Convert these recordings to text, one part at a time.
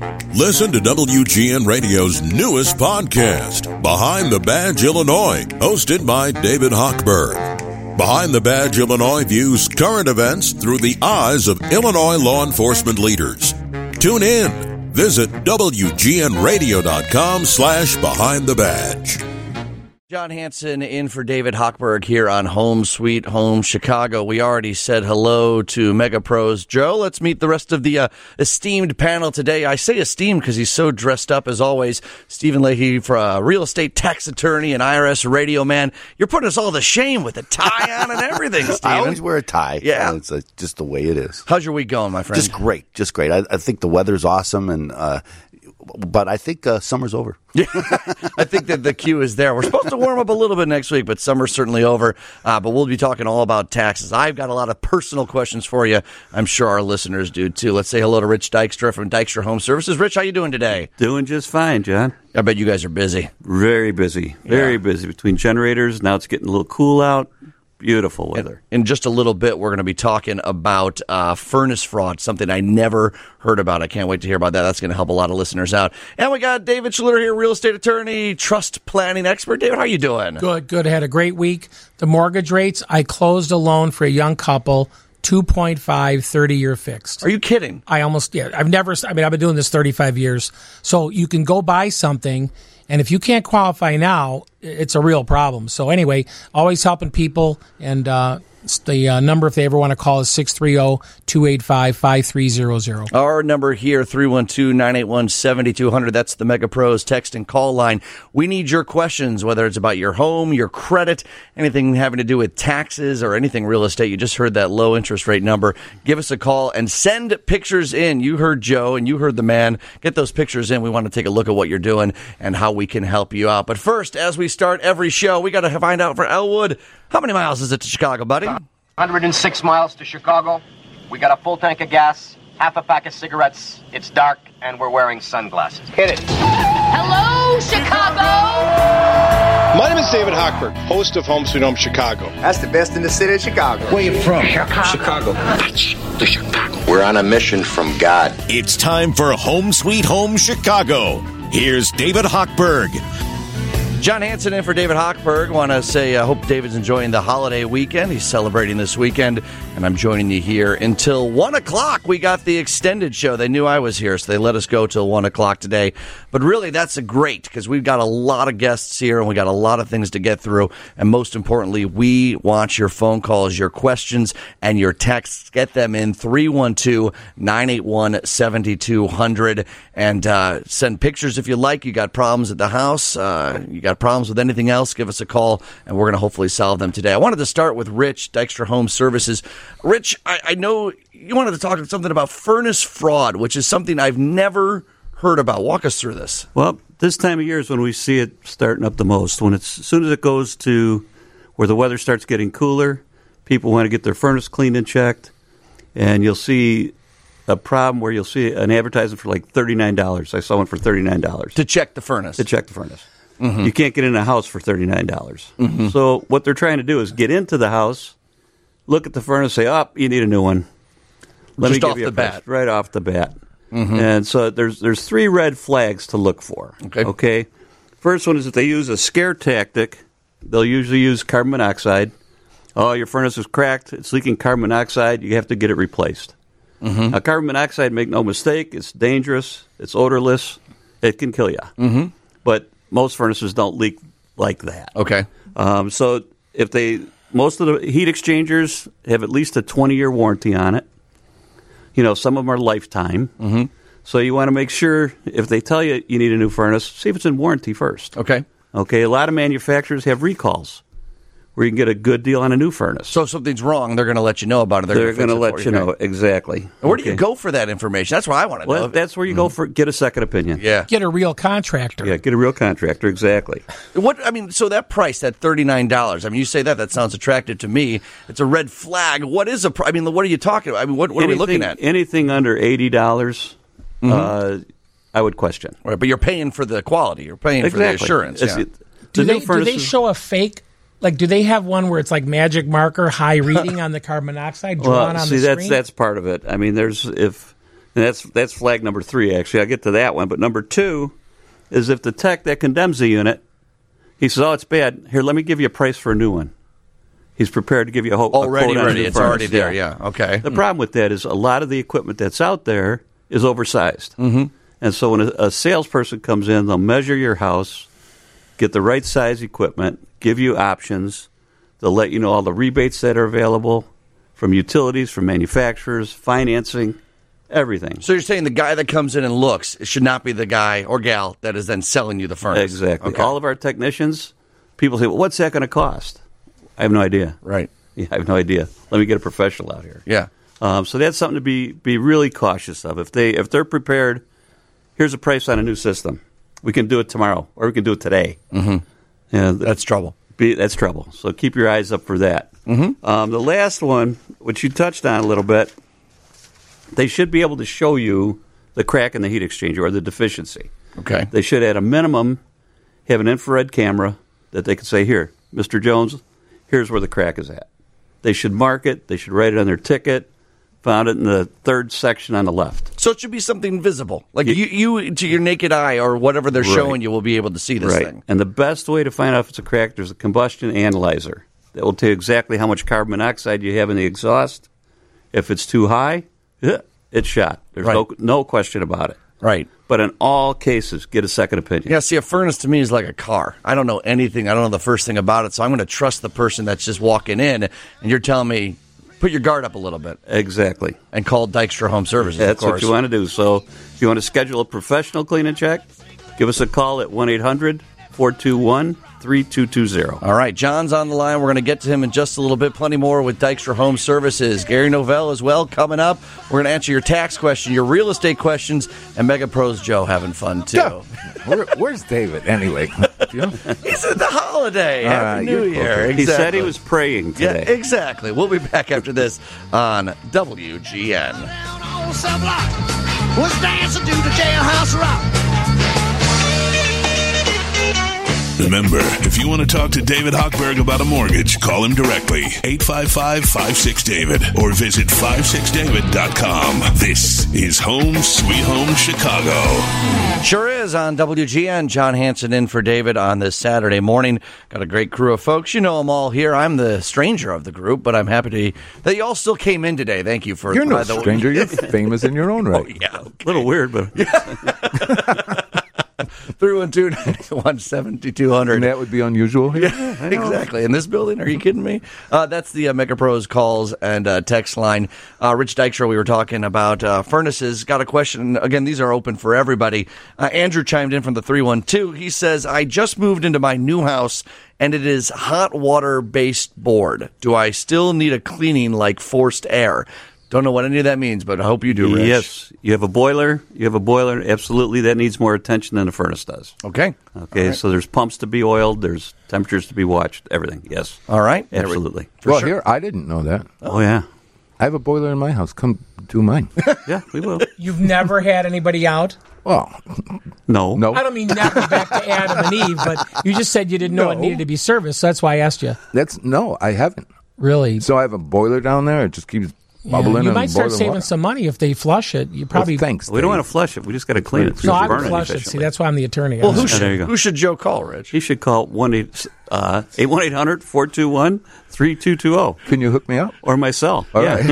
Listen to WGN Radio's newest podcast, Behind the Badge Illinois, hosted by David Hochberg. Behind the Badge Illinois views current events through the eyes of Illinois law enforcement leaders. Tune in. Visit WGNRadio.com/Behind the Badge. John Hanson in for David Hochberg here on Home Sweet Home Chicago. We already said hello to Mega Pros. Joe, let's meet the rest of the esteemed panel today. I say esteemed because he's so dressed up as always. Stephen Leahy, for a real estate tax attorney and IRS radio man. You're putting us all to shame with a tie on and everything, Stephen. I always wear a tie. Yeah. It's just the way it is. How's your week going, my friend? Just great. I think the weather's awesome, and but I think summer's over. Yeah, I think that the cue is there. We're supposed to warm up a little bit next week, but summer's certainly over. But we'll be talking all about taxes. I've got a lot of personal questions for you. I'm sure our listeners do, too. Let's say hello to Rich Dykstra from Dykstra Home Services. Rich, how you doing today? Doing just fine, John. I bet you guys are busy. Very busy. Very busy. Between generators, now it's getting a little cool out. Beautiful weather. In just a little bit, we're going to be talking about furnace fraud, something I never heard about. I can't wait to hear about that. That's going to help a lot of listeners out. And we got David Schluter here, real estate attorney, trust planning expert. David, how you doing? Good. I had a great week. The mortgage rates, I closed a loan for a young couple, 2.5, 30-year fixed. Are you kidding? I've been doing this 35 years. So you can go buy something, and if you can't qualify now, it's a real problem. So anyway, always helping people, and the number, if they ever want to call, is 630-285-5300. Our number here, 312-981-7200. That's the Mega Pros text and call line. We need your questions, whether it's about your home, your credit, anything having to do with taxes or anything real estate. You just heard that low interest rate number. Give us a call and send pictures in. You heard Joe and you heard the man. Get those pictures in. We want to take a look at what you're doing and how we can help you out. But first, as we start every show, we got to find out for Elwood, how many miles is it to Chicago, buddy? 106 miles to Chicago. We got a full tank of gas, half a pack of cigarettes. It's dark, and we're wearing sunglasses. Hit it. Hello, Chicago! My name is David Hochberg, host of Home Sweet Home Chicago. That's the best in the city of Chicago. Where you from? Chicago. The Chicago. We're on a mission from God. It's time for Home Sweet Home Chicago. Here's David Hochberg. John Hanson in for David Hochberg. Want to say I hope David's enjoying the holiday weekend. He's celebrating this weekend, and I'm joining you here until 1 o'clock. We got the extended show. They knew I was here, so they let us go till 1 o'clock today. But really, that's great, because we've got a lot of guests here, and we got a lot of things to get through. And most importantly, we want your phone calls, your questions, and your texts. Get them in 312-981-7200. And send pictures if you like. You got problems at the house, you got problems with anything else, give us a call, and we're going to hopefully solve them today. I wanted to start with Rich, Dykstra Home Services. Rich, I know you wanted to talk something about furnace fraud, which is something I've never heard about. Walk us through this. Well, this time of year is when we see it starting up the most. As soon as it goes to where the weather starts getting cooler, people want to get their furnace cleaned and checked, and you'll see a problem where you'll see an advertisement for like $39. I saw one for $39. To check the furnace. Mm-hmm. You can't get in a house for $39. Mm-hmm. So what they're trying to do is get into the house, look at the furnace, say, you need a new one. Just off the bat. Right off the bat. Mm-hmm. And so there's three red flags to look for. Okay? First one is if they use a scare tactic, they'll usually use carbon monoxide. Oh, your furnace is cracked. It's leaking carbon monoxide. You have to get it replaced. Mm-hmm. Now, carbon monoxide, make no mistake, it's dangerous, it's odorless, it can kill you. Mm-hmm. But most furnaces don't leak like that. Okay. So most of the heat exchangers have at least a 20-year warranty on it. Some of them are lifetime. Mm-hmm. So you want to make sure, if they tell you you need a new furnace, see if it's in warranty first. Okay. A lot of manufacturers have recalls where you can get a good deal on a new furnace. So if something's wrong, they're going to let you know about it. They're going to let you know, exactly. Where do you go for that information? That's what I want to know. That's where you go for get a second opinion. Yeah. Get a real contractor. Yeah, get a real contractor, exactly. So that price, that $39, you say that sounds attractive to me. It's a red flag. What is what are you talking about? What are we looking at? Anything under $80, I would question. Right, but you're paying for the quality. You're paying for the assurance. Yeah. Do they show a fake? Like, do they have one where it's like magic marker, high reading on the carbon monoxide drawn on the screen? That's part of it. There's if And that's flag number 3, actually. I'll get to that one. But number 2 is if the tech that condemns the unit, he says, it's bad. Here, let me give you a price for a new one. He's prepared to give you a quote. Ready. It's already there, yeah. Okay. The problem with that is a lot of the equipment that's out there is oversized. Mm-hmm. And so when a salesperson comes in, they'll measure your house, get the right size equipment, give you options. They'll let you know all the rebates that are available from utilities, from manufacturers, financing, everything. So you're saying the guy that comes in and looks should not be the guy or gal that is then selling you the furnace? Exactly. Okay. All of our technicians, people say, well, what's that going to cost? I have no idea. Right. Yeah, I have no idea. Let me get a professional out here. Yeah. So that's something to be really cautious of. If they're prepared, here's a price on a new system. We can do it tomorrow, or we can do it today. Mm-hmm. And that's trouble. That's trouble. So keep your eyes up for that. Mm-hmm. The last one, which you touched on a little bit, they should be able to show you the crack in the heat exchanger or the deficiency. Okay. They should, at a minimum, have an infrared camera that they can say, here, Mr. Jones, here's where the crack is at. They should mark it. They should write it on their ticket. Found it in the third section on the left. So it should be something visible. Like you to your naked eye or whatever they're showing you will be able to see this thing. And the best way to find out if it's a crack, there's a combustion analyzer that will tell you exactly how much carbon monoxide you have in the exhaust. If it's too high, it's shot. There's no question about it. Right. But in all cases, get a second opinion. Yeah, see, a furnace to me is like a car. I don't know anything. I don't know the first thing about it, so I'm going to trust the person that's just walking in, and you're telling me, put your guard up a little bit. Exactly. And call Dykstra Home Services, That's of course. what you want to do. So if you want to schedule a professional clean and check, give us a call at 1-800-421-3220. All right, John's on the line. We're going to get to him in just a little bit. Plenty more with Dykstra Home Services. Gary Novell as well coming up. We're going to answer your tax question, your real estate questions, and Mega Pros Joe having fun, too. Yeah. Where's David, anyway? He's at the holiday. Happy New Year. Okay. Exactly. He said he was praying today. Yeah, exactly. We'll be back after this on WGN. Was dancing to the jailhouse rock. Remember, if you want to talk to David Hochberg about a mortgage, call him directly, 855-56-DAVID, or visit 56david.com. This is Home Sweet Home Chicago. Sure is on WGN. John Hanson in for David on this Saturday morning. Got a great crew of folks. You know them all here. I'm the stranger of the group, but I'm happy that you all still came in today. Thank you for... You're no stranger. You're famous in your own right. Oh, yeah. Okay. A little weird, but... 312-981-7200. And that would be unusual here? Yeah, exactly. In this building? Are you kidding me? That's the Mega Pros calls and text line. Rich Dykstra, we were talking about furnaces. Got a question. Again, these are open for everybody. Andrew chimed in from the 312. He says, I just moved into my new house, and it is hot water-based board. Do I still need a cleaning like forced air? Don't know what any of that means, but I hope you do, Rich. Yes. You have a boiler. Absolutely. That needs more attention than a furnace does. Okay. Okay, so there's pumps to be oiled. There's temperatures to be watched. Everything. Yes. All right. Absolutely. Well, here, I didn't know that. Oh, yeah. I have a boiler in my house. Come do mine. Yeah, we will. You've never had anybody out? Well, no. I don't mean never back to Adam and Eve, but you just said you didn't know it needed to be serviced, so that's why I asked you. No, I haven't. Really? So I have a boiler down there. It just keeps bubbling. You might start saving some money if they flush it. You probably thanks. We don't want to flush it. We just got to clean it. No, I would flush it. See, that's why I'm the attorney. Well, who should Joe call, Rich? He should call 1-800-421-3220. Can you hook me up? Or myself. All right.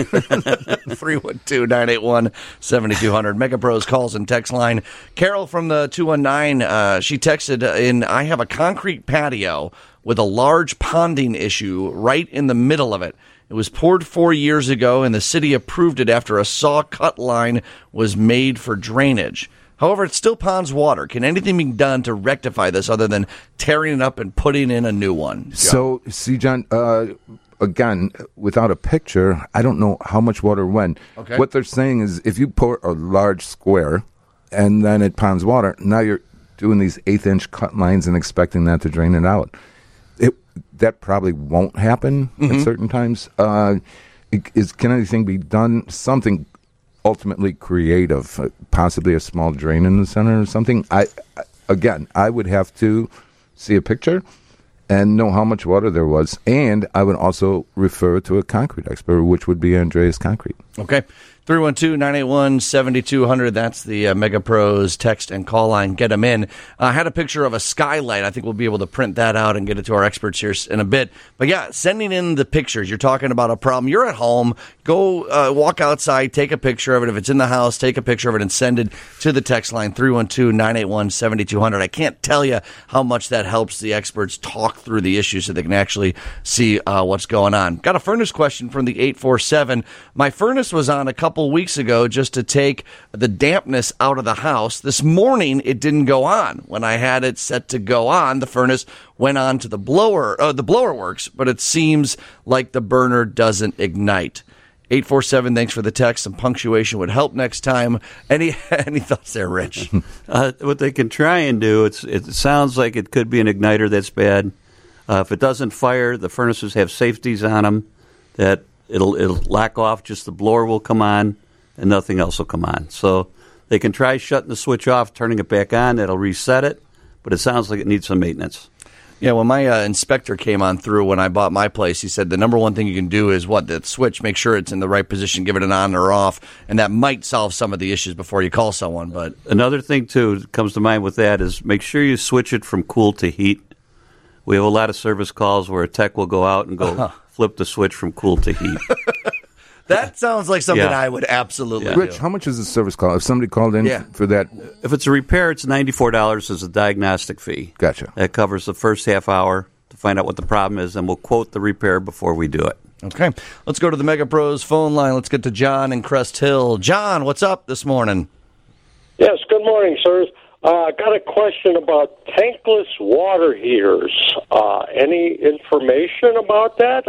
312-981-7200. Mega Pros calls and text line. Carol from the 219, she texted in, I have a concrete patio with a large ponding issue right in the middle of it. It was poured 4 years ago, and the city approved it after a saw-cut line was made for drainage. However, it still ponds water. Can anything be done to rectify this other than tearing it up and putting in a new one? John? So, see, John, again, without a picture, I don't know how much water went. Okay. What they're saying is if you pour a large square and then it ponds water, now you're doing these 1/8-inch cut lines and expecting that to drain it out. That probably won't happen at certain times. Can anything be done? Something ultimately creative, possibly a small drain in the center or something. I would have to see a picture and know how much water there was, and I would also refer to a concrete expert, which would be Andreas Concrete. Okay. 312-981-7200. That's the Mega Pros text and call line. Get them in. I had a picture of a skylight. I think we'll be able to print that out and get it to our experts here in a bit. But yeah, sending in the pictures. You're talking about a problem. You're at home. Go walk outside, take a picture of it. If it's in the house, take a picture of it and send it to the text line 312-981-7200. I can't tell you how much that helps the experts talk through the issue so they can actually see what's going on. Got a furnace question from the 847. My furnace was on a couple weeks ago just to take the dampness out of the house. This morning, it didn't go on. When I had it set to go on, the furnace went on to the blower. The blower works, but it seems like the burner doesn't ignite. 847, thanks for the text. Some punctuation would help next time. Any thoughts there, Rich? What they can try and do, it sounds like it could be an igniter that's bad. If it doesn't fire, the furnaces have safeties on them that it'll lock off, just the blower will come on and nothing else will come on. So they can try shutting the switch off, turning it back on, that'll reset it, but it sounds like it needs some maintenance. Yeah, when my inspector came on through when I bought my place, he said the number one thing you can do is that switch, make sure it's in the right position, give it an on or off, and that might solve some of the issues before you call someone. But another thing, too, that comes to mind with that is make sure you switch it from cool to heat. We have a lot of service calls where a tech will go out and go flip the switch from cool to heat. That sounds like something I would absolutely do. Rich, how much is a service call? If somebody called in for that? If it's a repair, it's $94 as a diagnostic fee. Gotcha. That covers the first half hour to find out what the problem is, and we'll quote the repair before we do it. Okay. Let's go to the Mega Pros phone line. Let's get to John in Crest Hill. John, what's up this morning? Yes, good morning, sirs. I got a question about tankless water heaters. Any information about that?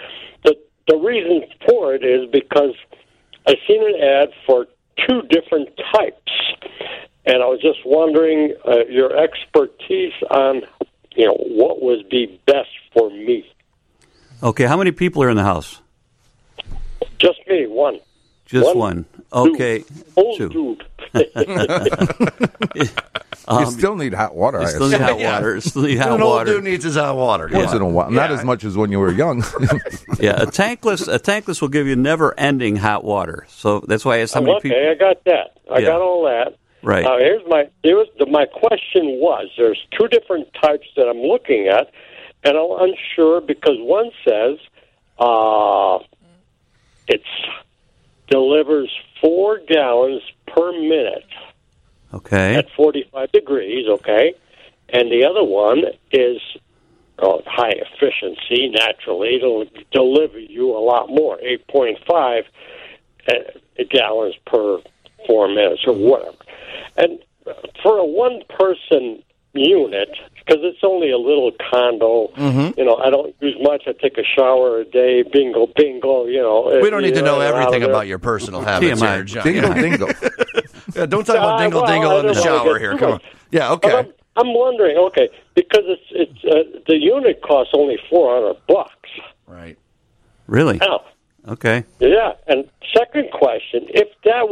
The reason for it is because I seen an ad for two different types, and I was just wondering your expertise on what would be best for me. Okay, how many people are in the house? Just me, one. Just one. Okay. Old two. Dude. You still need hot water. You still need hot water. Still need hot An water. old dude needs his hot water. Once in a while. Not as much as when you were young. Yeah, a tankless will give you never-ending hot water. So that's why I asked how many people. Okay, I got that. I got all that. Right. My question was, there's two different types that I'm looking at, and I'm unsure because one says it delivers 4 gallons per minute. Okay. At 45 degrees, okay? And the other one is high efficiency, naturally. It'll deliver you a lot more, 8.5 gallons per 4 minutes or whatever. And for a one-person unit, because it's only a little condo, I don't use much. I take a shower a day, bingo, bingo, We don't need to know everything about your personal habits here, John. Dingle, dingle. Yeah, don't talk about dingle in the shower here. Come on. Yeah, okay. I'm wondering, because it's the unit costs only $400. Right. Really? Now, okay. Yeah, and second question, if that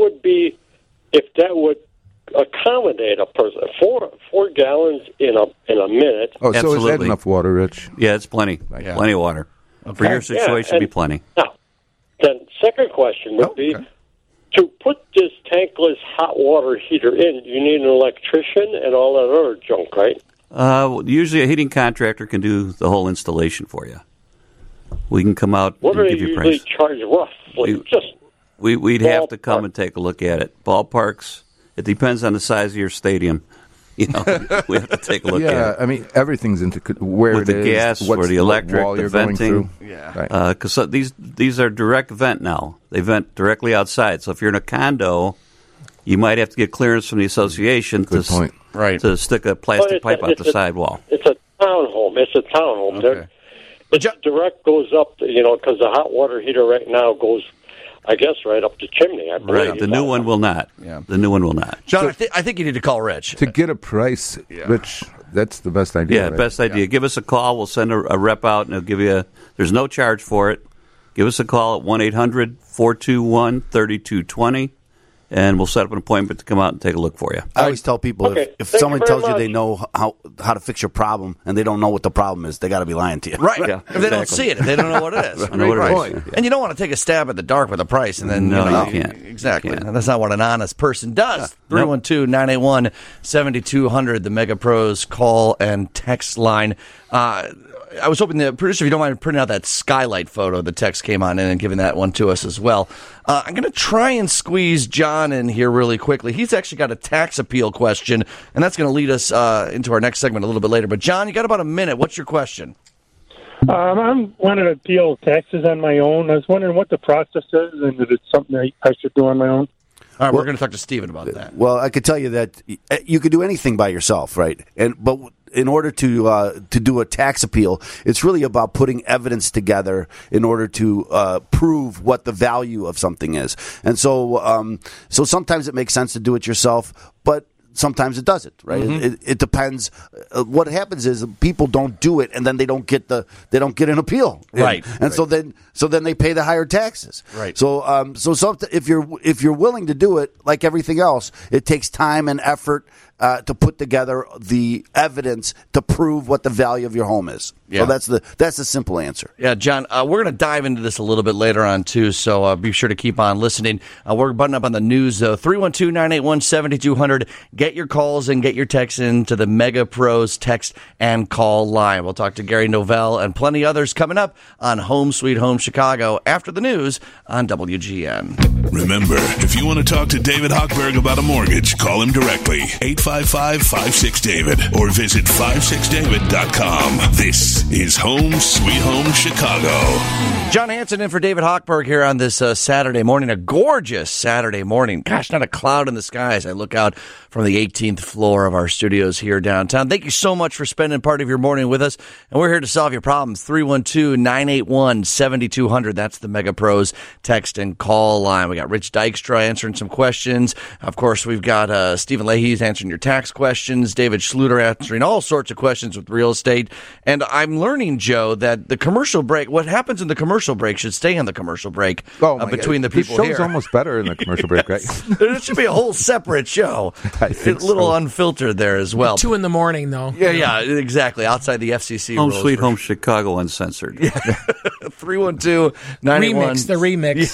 would accommodate a person, 4 gallons in a minute. Oh, so is that enough water, Rich? Yeah, it's plenty. Yeah. Plenty of water. Okay. For your situation, it'd be plenty. Now, then second question would be, to put this tankless hot water heater in, you need an electrician and all that other junk, right? Usually a heating contractor can do the whole installation for you. We can come out and give you a price. What do they usually charge roughly? We'd have to come and take a look at it. Ballparks, it depends on the size of your stadium. We have to take a look at it. Yeah, I mean, everything's into where with it the is, gas, what's or the electric, wall the you're venting. Going through. Yeah. Because these are direct vent now. They vent directly outside. So if you're in a condo, you might have to get clearance from the association to stick a plastic pipe out the sidewall. It's a townhome. Okay. It direct goes up, because the hot water heater right now goes, I guess, right up the chimney. I believe. Right. The new one will not. Yeah. The new one will not. John, I think you need to call Rich. To get a price, Rich, that's the best idea. Yeah, best idea. Give us a call. We'll send a rep out, and they'll give you there's no charge for it. Give us a call at 1-800-421-3220, and we'll set up an appointment to come out and take a look for you. I always tell people if someone tells you they know how to fix your problem and they don't know what the problem is, they got to be lying to you. Right. Yeah, if they don't see it, if they don't know what it is. And you don't want to take a stab at the dark with a price, and then you can't. Exactly. And that's not what an honest person does. 312-981-7200, the Mega Pros call and text line. I was hoping the producer, if you don't mind printing out that skylight photo, the text came on in and giving that one to us as well. I'm going to try and squeeze John in here really quickly. He's actually got a tax appeal question, and that's going to lead us into our next segment a little bit later. But, John, you got about a minute. What's your question? I want to appeal taxes on my own. I was wondering what the process is and if it's something I should do on my own. All right, we're going to talk to Stephen about that. Well, I could tell you that you could do anything by yourself, right? But in order to do a tax appeal, it's really about putting evidence together in order to prove what the value of something is. And so sometimes it makes sense to do it yourself, but sometimes it doesn't, right? Mm-hmm. It depends. What happens is people don't do it, and then they don't get an appeal, right? And so then they pay the higher taxes, right? So if you're willing to do it, like everything else, it takes time and effort to put together the evidence to prove what the value of your home is. Yeah. So that's the simple answer. Yeah, John, we're going to dive into this a little bit later on, too, so be sure to keep on listening. We're buttoning up on the news, though. 312-981-7200. Get your calls and get your texts into the Mega Pros text and call line. We'll talk to Gary Novell and plenty others coming up on Home Sweet Home Chicago after the news on WGN. Remember, if you want to talk to David Hochberg about a mortgage, call him directly, 855-56-DAVID, or visit 56david.com. This is Home Sweet Home Chicago. John Hanson in for David Hochberg here on this Saturday morning, a gorgeous Saturday morning. Gosh, not a cloud in the sky as I look out from the 18th floor of our studios here downtown. Thank you so much for spending part of your morning with us, and we're here to solve your problems. 312-981-7200. That's the Mega Pros text and call line. We got Rich Dykstra answering some questions. Of course, we've got Stephen Leahy's answering your tax questions, David Schluter answering all sorts of questions with real estate. And I'm learning, Joe, that the commercial break, what happens in the commercial break should stay in the commercial break between the people here. The show's almost better in the commercial break, right? It should be a whole separate show. I think a little unfiltered there as well. 2 a.m, though. Yeah, exactly. Outside the FCC Home rules. Sweet Home Chicago Uncensored. 312-981. The remix.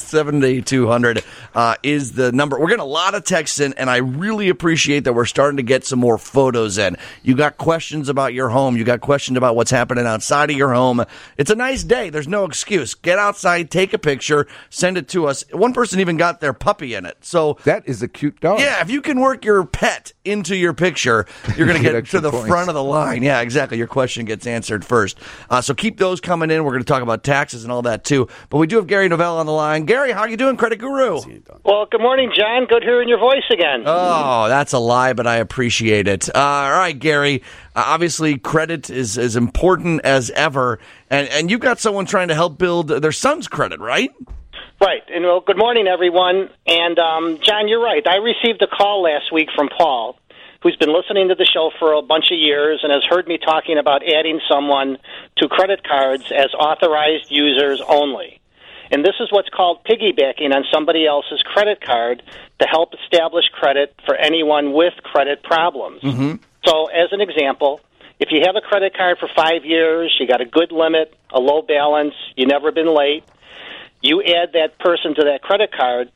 7200 is the number. We're getting a lot of texts in, and I really appreciate that we're starting to get some more photos in. You got questions about your home. You got questions about what's happening outside of your home. It's a nice day. There's no excuse. Get outside, take a picture, send it to us. One person even got their puppy in it. So that is a cute dog. Yeah, if you can work your pet into your picture, you're going to get to the front of the line. Yeah, exactly. Your question gets answered first. So keep those coming in. We're going to talk about taxes and all that, too. But we do have Gary Novell on the line. Gary, how are you doing, Credit Guru? Well, good morning, John. Good hearing your voice again. Oh, that's a lie, but I appreciate it. All right, Gary. Obviously, credit is as important as ever. And you've got someone trying to help build their son's credit, right? Right. And well, good morning, everyone. And, John, you're right. I received a call last week from Paul, who's been listening to the show for a bunch of years and has heard me talking about adding someone to credit cards as authorized users only. And this is what's called piggybacking on somebody else's credit card to help establish credit for anyone with credit problems. Mm-hmm. So, as an example, if you have a credit card for 5 years, you got a good limit, a low balance, you've never been late, you add that person to that credit card,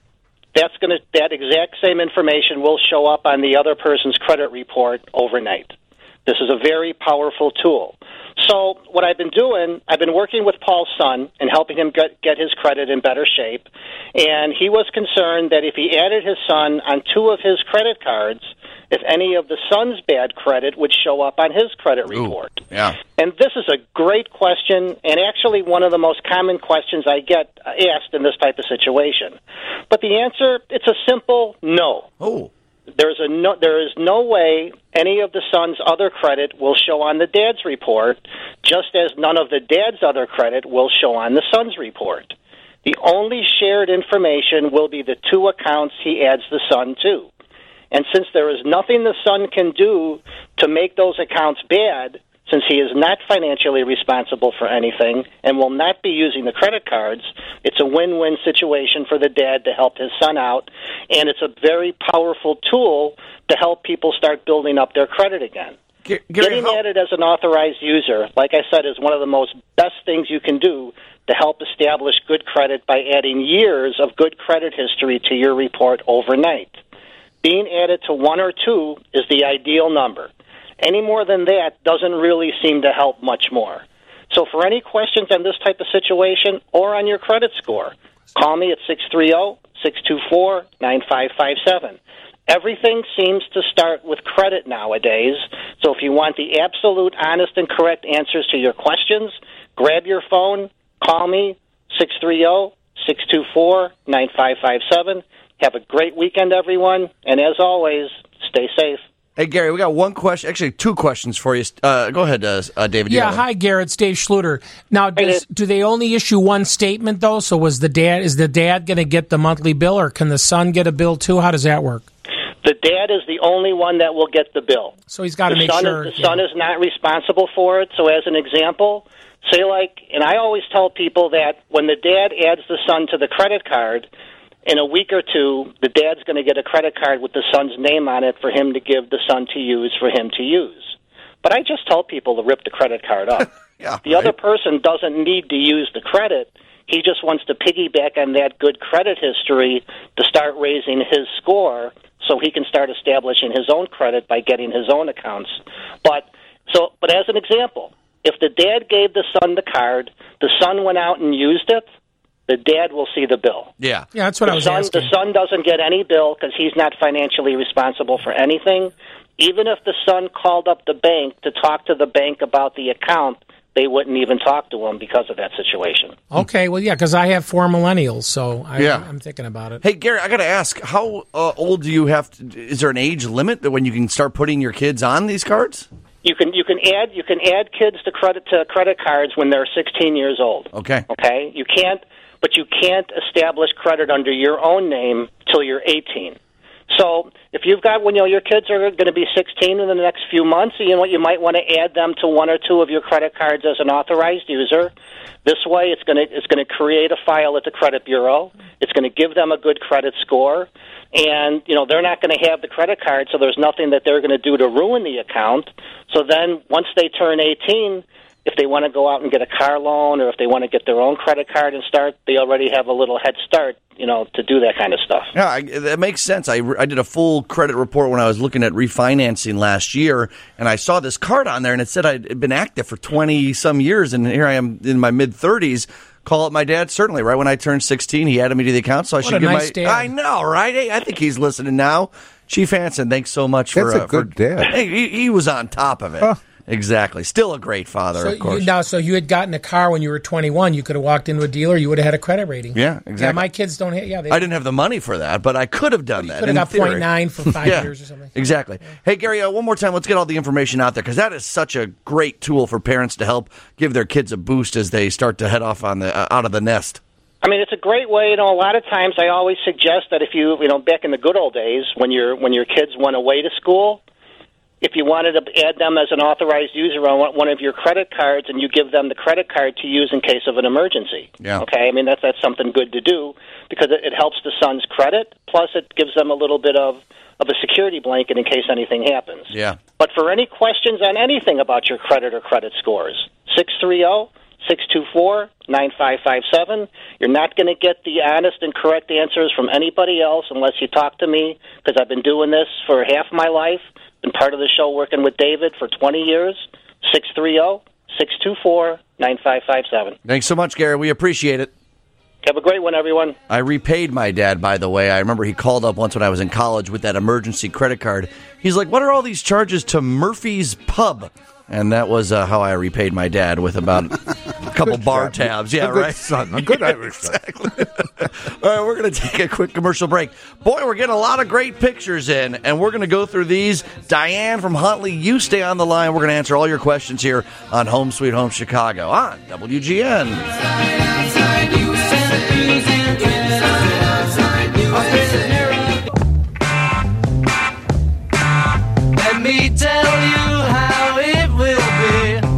that exact same information will show up on the other person's credit report overnight. This is a very powerful tool. So what I've been doing, I've been working with Paul's son and helping him get his credit in better shape. And he was concerned that if he added his son on 2 of his credit cards, if any of the son's bad credit would show up on his credit report. Yeah. And this is a great question, and actually one of the most common questions I get asked in this type of situation. But the answer, it's a simple no. Oh. There is no way any of the son's other credit will show on the dad's report, just as none of the dad's other credit will show on the son's report. The only shared information will be the 2 accounts he adds the son to. And since there is nothing the son can do to make those accounts bad, since he is not financially responsible for anything and will not be using the credit cards, it's a win-win situation for the dad to help his son out, and it's a very powerful tool to help people start building up their credit again. Getting added as an authorized user, like I said, is one of the most best things you can do to help establish good credit by adding years of good credit history to your report overnight. Being added to 1 or 2 is the ideal number. Any more than that doesn't really seem to help much more. So for any questions on this type of situation or on your credit score, call me at 630-624-9557. Everything seems to start with credit nowadays, so if you want the absolute, honest, and correct answers to your questions, grab your phone, call me, 630-624-9557. Have a great weekend, everyone, and as always, stay safe. Hey, Gary, we got one question, actually 2 questions for you. Go ahead, David. Yeah, hi, Garrett. It's Dave Schluter. Now, do they only issue one statement, though? So is the dad going to get the monthly bill, or can the son get a bill, too? How does that work? The dad is the only one that will get the bill. So he's got to make sure. The son is not responsible for it. So as an example, say and I always tell people that when the dad adds the son to the credit card, in a week or 2, the dad's going to get a credit card with the son's name on it for him to give the son to use for him to use. But I just tell people to rip the credit card up. The other person doesn't need to use the credit. He just wants to piggyback on that good credit history to start raising his score so he can start establishing his own credit by getting his own accounts. But as an example, if the dad gave the son the card, the son went out and used it, the dad will see the bill. Yeah, that's what I was asking. The son doesn't get any bill because he's not financially responsible for anything. Even if the son called up the bank to talk to the bank about the account, they wouldn't even talk to him because of that situation. Okay, well, yeah, because I have 4 millennials, so I'm thinking about it. Hey, Gary, I got to ask, how old do you have to, is there an age limit that when you can start putting your kids on these cards? You can add kids to credit cards when they're 16 years old. Okay. Okay? You can't establish credit under your own name till you're 18. So if you've got your kids are going to be 16 in the next few months, you might want to add them to 1 or 2 of your credit cards as an authorized user. This way, it's going to create a file at the credit bureau. It's going to give them a good credit score, and they're not going to have the credit card, so there's nothing that they're going to do to ruin the account. So then, once they turn 18. If they want to go out and get a car loan or if they want to get their own credit card and start, they already have a little head start, to do that kind of stuff. Yeah, that makes sense. I did a full credit report when I was looking at refinancing last year, and I saw this card on there, and it said I'd been active for 20-some years, and here I am in my mid-30s. Call up my dad, certainly. Right when I turned 16, he added me to the account, so I should give nice dad. I know, right? Hey, I think he's listening now. Chief Hansen, thanks so much for... That's a good dad. Hey, he was on top of it. Huh. Exactly. Still a great father, of course. So you had gotten a car when you were 21. You could have walked into a dealer. You would have had a credit rating. Yeah, exactly. Yeah, my kids don't have... I didn't have the money for that, but I could have done that. You could have got 0.9 for 5 years or something. Exactly. Yeah. Hey, Gary, one more time, let's get all the information out there, because that is such a great tool for parents to help give their kids a boost as they start to head off on out of the nest. I mean, it's a great way. A lot of times I always suggest that if you back in the good old days when your kids went away to school, if you wanted to add them as an authorized user on one of your credit cards, and you give them the credit card to use in case of an emergency. Yeah. Okay, I mean, that's something good to do because it helps the son's credit, plus it gives them a little bit of a security blanket in case anything happens. Yeah. But for any questions on anything about your credit or credit scores, 630-624-9557. You're not going to get the honest and correct answers from anybody else unless you talk to me, because I've been doing this for half my life. Been part of the show working with David for 20 years. 630-624-9557. Thanks so much, Gary. We appreciate it. Have a great one, everyone. I repaid my dad, by the way. I remember he called up once when I was in college with that emergency credit card. He's like, what are all these charges to Murphy's Pub? And that was how I repaid my dad, with about a couple bar tabs. Yeah, a good right? son. A good Irish son. Exactly. All right, we're going to take a quick commercial break. Boy, we're getting a lot of great pictures in, and we're going to go through these. Diane from Huntley, you stay on the line. We're going to answer all your questions here on Home Sweet Home Chicago on WGN. Let me tell you how it will be.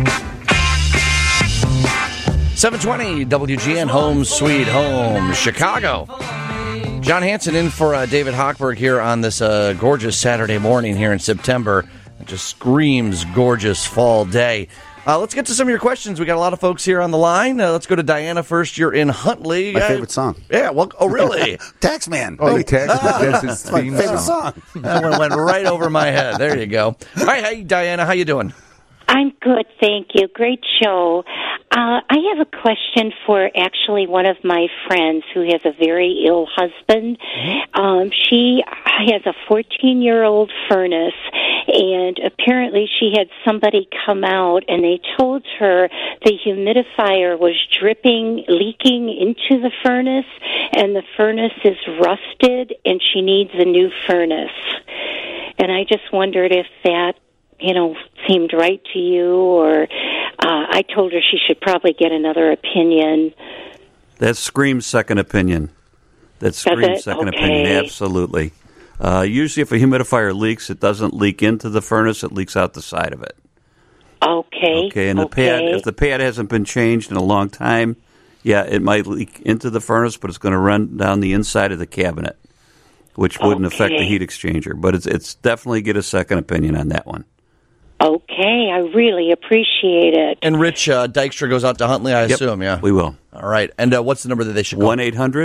720 WGN Home Sweet Home, Chicago. John Hanson in for David Hochberg here on this gorgeous Saturday morning here in September. It just screams gorgeous fall day. Let's get to some of your questions. We got a lot of folks here on the line. Let's go to Diana first. You're in Huntley. My favorite song. Yeah, well, oh, really? Taxman. Oh, that's his my favorite song. That one went right over my head. There you go. All right, hey, Diana, how you doing? I'm good, thank you. Great show. I have a question for actually one of my friends who has a very ill husband. She has a 14-year-old furnace, and apparently she had somebody come out, and they told her the humidifier was leaking into the furnace, and the furnace is rusted, and she needs a new furnace. And I just wondered if that seemed right to you, or I told her she should probably get another opinion. That screams second opinion. Opinion, absolutely. Usually if a humidifier leaks, it doesn't leak into the furnace, it leaks out the side of it. Okay, and the pad, if the pad hasn't been changed in a long time, yeah, it might leak into the furnace, but it's going to run down the inside of the cabinet, which wouldn't affect the heat exchanger. But it's definitely get a second opinion on that one. Okay, I really appreciate it. And Rich Dykstra goes out to Huntley, I assume, yeah? We will. All right. And what's the number that they should call?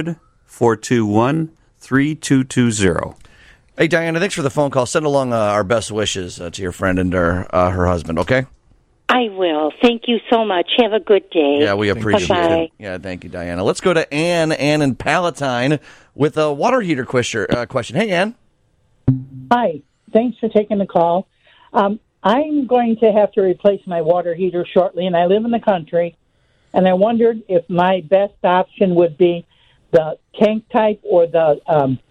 1-800-421-3220. Hey, Diana, thanks for the phone call. Send along our best wishes to your friend and her husband, okay? I will. Thank you so much. Have a good day. Yeah, we appreciate it. Yeah, thank you, Diana. Let's go to Ann in Palatine with a water heater question. Hey, Ann. Hi. Thanks for taking the call. I'm going to have to replace my water heater shortly, and I live in the country, and I wondered if my best option would be the tank type or the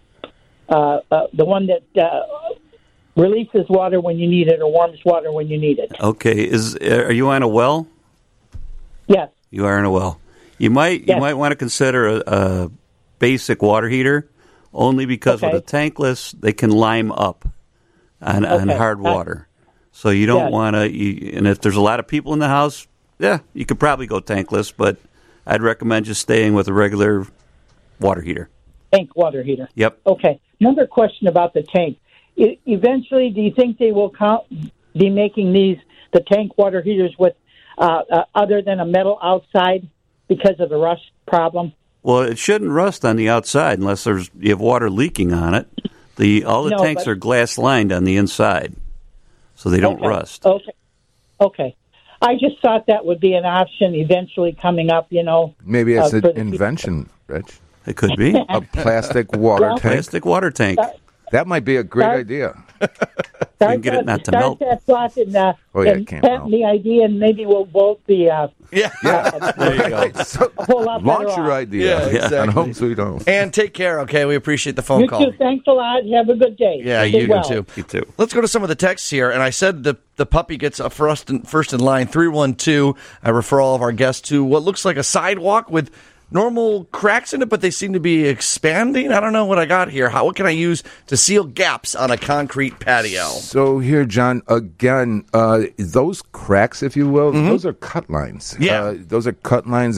one that releases water when you need it or warms water when you need it. Okay. Are you on a well? Yes. You are on a well. You might want to consider a basic water heater, only because with a tankless, they can lime up on hard water. So you don't want to, and if there's a lot of people in the house, you could probably go tankless, but I'd recommend just staying with a regular water heater. Tank water heater. Yep. Okay. Another question about the tank. Eventually, do you think they will be making the tank water heaters with other than a metal outside because of the rust problem? Well, it shouldn't rust on the outside unless you have water leaking on it. All the tanks are glass lined on the inside, so they don't rust. Okay. I just thought that would be an option eventually coming up, Maybe it's an invention, Rich. It could be. A plastic water tank. Plastic water tank. That might be a great idea. You can get it not to melt. That thought and patent the idea, and maybe we'll both be. There you go. So, a whole lot launch your idea. Yeah, exactly. On Home Sweet Home. And take care, okay? We appreciate the phone call. You too. Thanks a lot. Have a good day. Yeah, you too. You too. Let's go to some of the texts here. And I said the puppy gets first in line, 312. I refer all of our guests to what looks like a sidewalk with normal cracks in it, but they seem to be expanding. I don't know what I got here. What can I use to seal gaps on a concrete patio? So here, John, again, those cracks, if you will, those are cut lines. Yeah. Those are cut lines.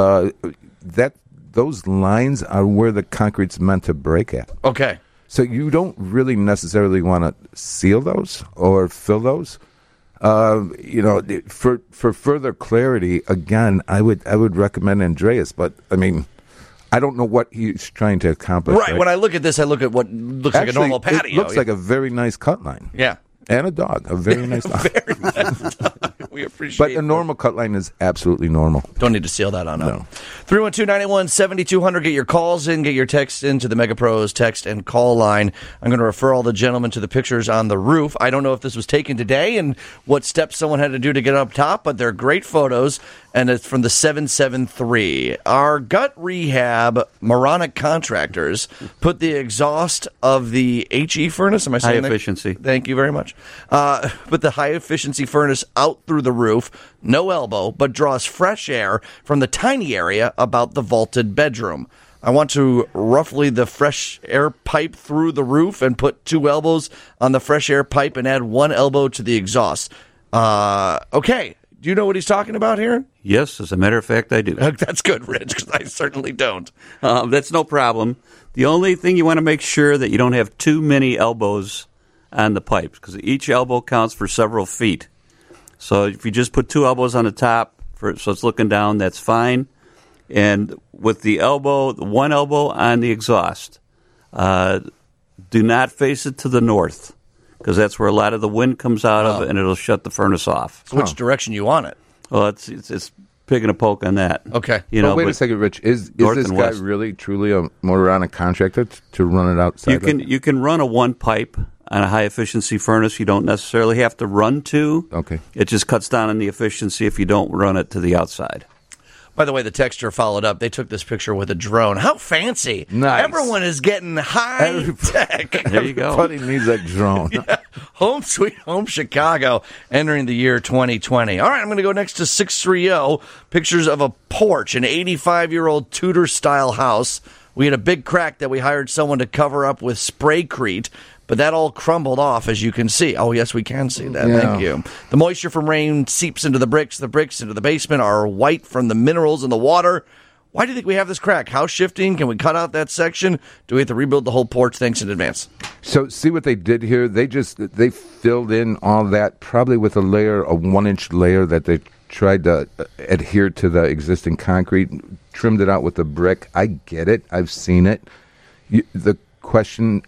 Those lines are where the concrete's meant to break at. Okay. So you don't really necessarily want to seal those or fill those. For further clarity, again, I would recommend Andreas, but I mean, I don't know what he's trying to accomplish. Right. When I look at this, I look at what looks like a normal patio. It looks like a very nice cut line. Yeah. And a dog, a very nice dog. Very nice dog. We appreciate But a normal cut line is absolutely normal. Don't need to seal that on up. No. 312-981-7200. Get your calls in, get your texts into the MegaPros text and call line. I'm going to refer all the gentlemen to the pictures on the roof. I don't know if this was taken today and what steps someone had to do to get up top, but they're great photos, and it's from the 773. Our gut rehab moronic contractors put the exhaust of the HE furnace, am I saying that? High efficiency. Thank you very much. Put the high-efficiency furnace out through the roof, no elbow, but draws fresh air from the tiny area about the vaulted bedroom. I want to roughly the fresh air pipe through the roof and put 2 elbows on the fresh air pipe and add 1 elbow to the exhaust. Okay. Do you know what he's talking about here? Yes, as a matter of fact, I do. That's good, Rich, because I certainly don't. That's no problem. The only thing you want to make sure that you don't have too many elbows on the pipe, because each elbow counts for several feet. So if you just put 2 elbows on the top, so it's looking down, that's fine. And with the one elbow on the exhaust, do not face it to the north, because that's where a lot of the wind comes out of, and it'll shut the furnace off. So which direction you want it? Well, it's picking a poke on that. Okay. Wait a second, Rich. Is this guy really truly a Motoronic contractor to run it outside? You can run a one pipe on a high efficiency furnace. You don't necessarily have to run 2. Okay. It just cuts down on the efficiency if you don't run it to the outside. By the way, the texter followed up. They took this picture with a drone. How fancy. Nice. Everyone is getting high tech. There you go. Everybody needs a drone. Yeah. Home Sweet Home Chicago entering the year 2020. All right, I'm going to go next to 630. Pictures of a porch, an 85-year-old Tudor-style house. We had a big crack that we hired someone to cover up with Spraycrete, but that all crumbled off, as you can see. Oh, yes, we can see that. Yeah. Thank you. The moisture from rain seeps into the bricks. The bricks into the basement are white from the minerals in the water. Why do you think we have this crack? House shifting? Can we cut out that section? Do we have to rebuild the whole porch? Thanks in advance. So see what they did here? They filled in all that, probably with a 1-inch layer that they tried to adhere to the existing concrete, trimmed it out with a brick. I get it. I've seen it. The question...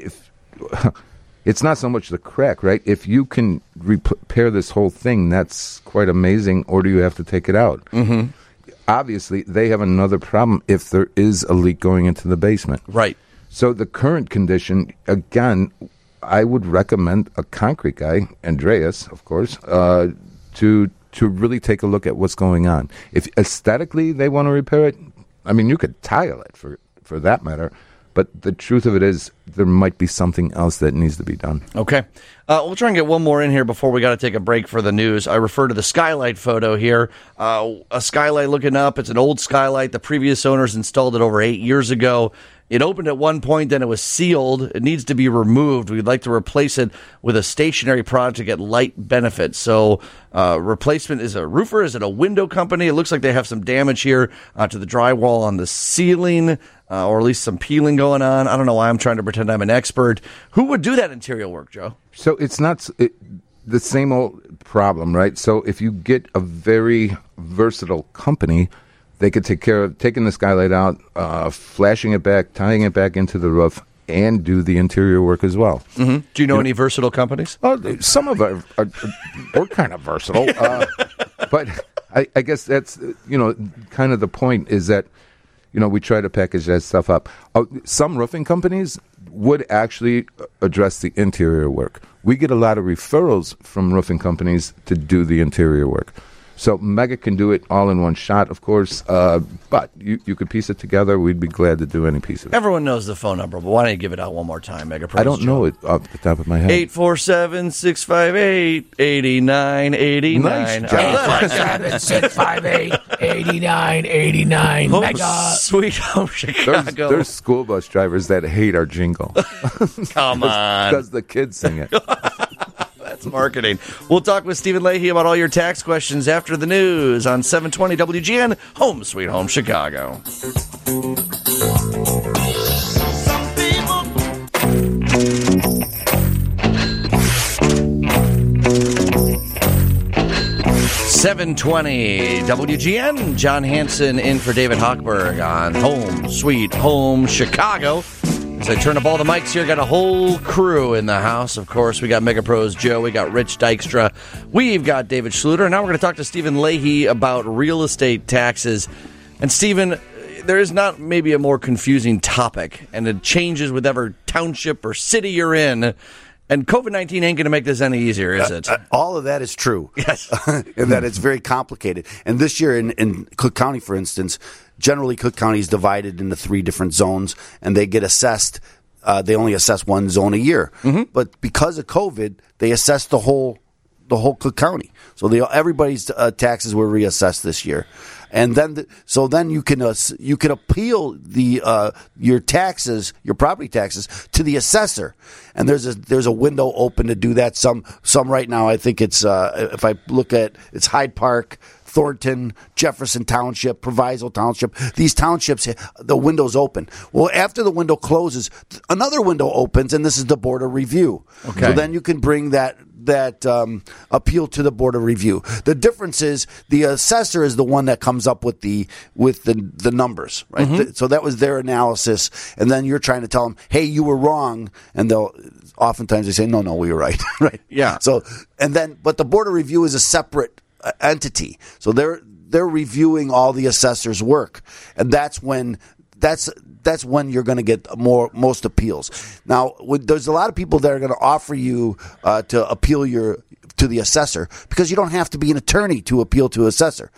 It's not so much the crack, right? If you can repair this whole thing, that's quite amazing, or do you have to take it out? Mm-hmm. Obviously, they have another problem if there is a leak going into the basement. Right. So the current condition, again, I would recommend a concrete guy, Andreas, of course, to really take a look at what's going on. If aesthetically they want to repair it, I mean, you could tile it for that matter. But the truth of it is, there might be something else that needs to be done. Okay. We'll try and get one more in here before we got to take a break for the news. I refer to the skylight photo here. A skylight looking up. It's an old skylight. The previous owners installed it over 8 years ago. It opened at one point, then it was sealed. It needs to be removed. We'd like to replace it with a stationary product to get light benefit. So replacement is a roofer. Is it a window company? It looks like they have some damage here to the drywall on the ceiling, or at least some peeling going on. I don't know why I'm trying to pretend I'm an expert. Who would do that interior work, Joe? So it's not the same old problem, right? So if you get a very versatile company, they could take care of taking the skylight out, flashing it back, tying it back into the roof, and do the interior work as well. Mm-hmm. Do you know any versatile companies? Some of them are kind of versatile. But I guess that's, kind of the point is that, we try to package that stuff up. Some roofing companies would actually address the interior work. We get a lot of referrals from roofing companies to do the interior work. So Mega can do it all in one shot, of course, but you could piece it together. We'd be glad to do any piece of it. Everyone knows the phone number, but why don't you give it out one more time, Mega Pros? I don't know it off the top of my head. 847-658-8989. Nice job. 847-658-8989. Mega. Sweet Home Chicago. There's school bus drivers that hate our jingle. Come on. Because the kids sing it. That's marketing. We'll talk with Stephen Leahy about all your tax questions after the news on 720 WGN, Home Sweet Home Chicago. .720 WGN. John Hanson in for David Hochberg on Home Sweet Home Chicago. As I turn up all the mics here, got a whole crew in the house. Of course, we got Mega Pros Joe, we got Rich Dykstra, we've got David Schluter, and now we're going to talk to Stephen Leahy about real estate taxes. And Stephen, there is not maybe a more confusing topic, and it changes with every township or city you're in. And COVID-19 ain't going to make this any easier, is it? All of that is true. Yes. And that it's very complicated. And this year in Cook County, for instance, generally Cook County is divided into 3 different zones, and they get assessed. They only assess one zone a year. Mm-hmm. But because of COVID, they assess the whole Cook County. So everybody's taxes were reassessed this year. and then then you can appeal your taxes, your property taxes, to the assessor, and there's a window open to do that. Some right now, I think it's if I look at it's Hyde Park, Thornton, Jefferson Township, Proviso Township. These townships, the window's open. Well, after the window closes, another window opens, and this is the Board of Review. Okay. So then you can bring that appeal to the Board of Review. The difference is the assessor is the one that comes up with the numbers, right? Mm-hmm. So that was their analysis, and then you're trying to tell them, hey, you were wrong, and oftentimes they say, no, we were right, right? Yeah. So but the Board of Review is a separate entity, so they're reviewing all the assessor's work, and that's when you're going to get most appeals. Now, there's a lot of people that are going to offer you to appeal to the assessor, because you don't have to be an attorney to appeal to assessor.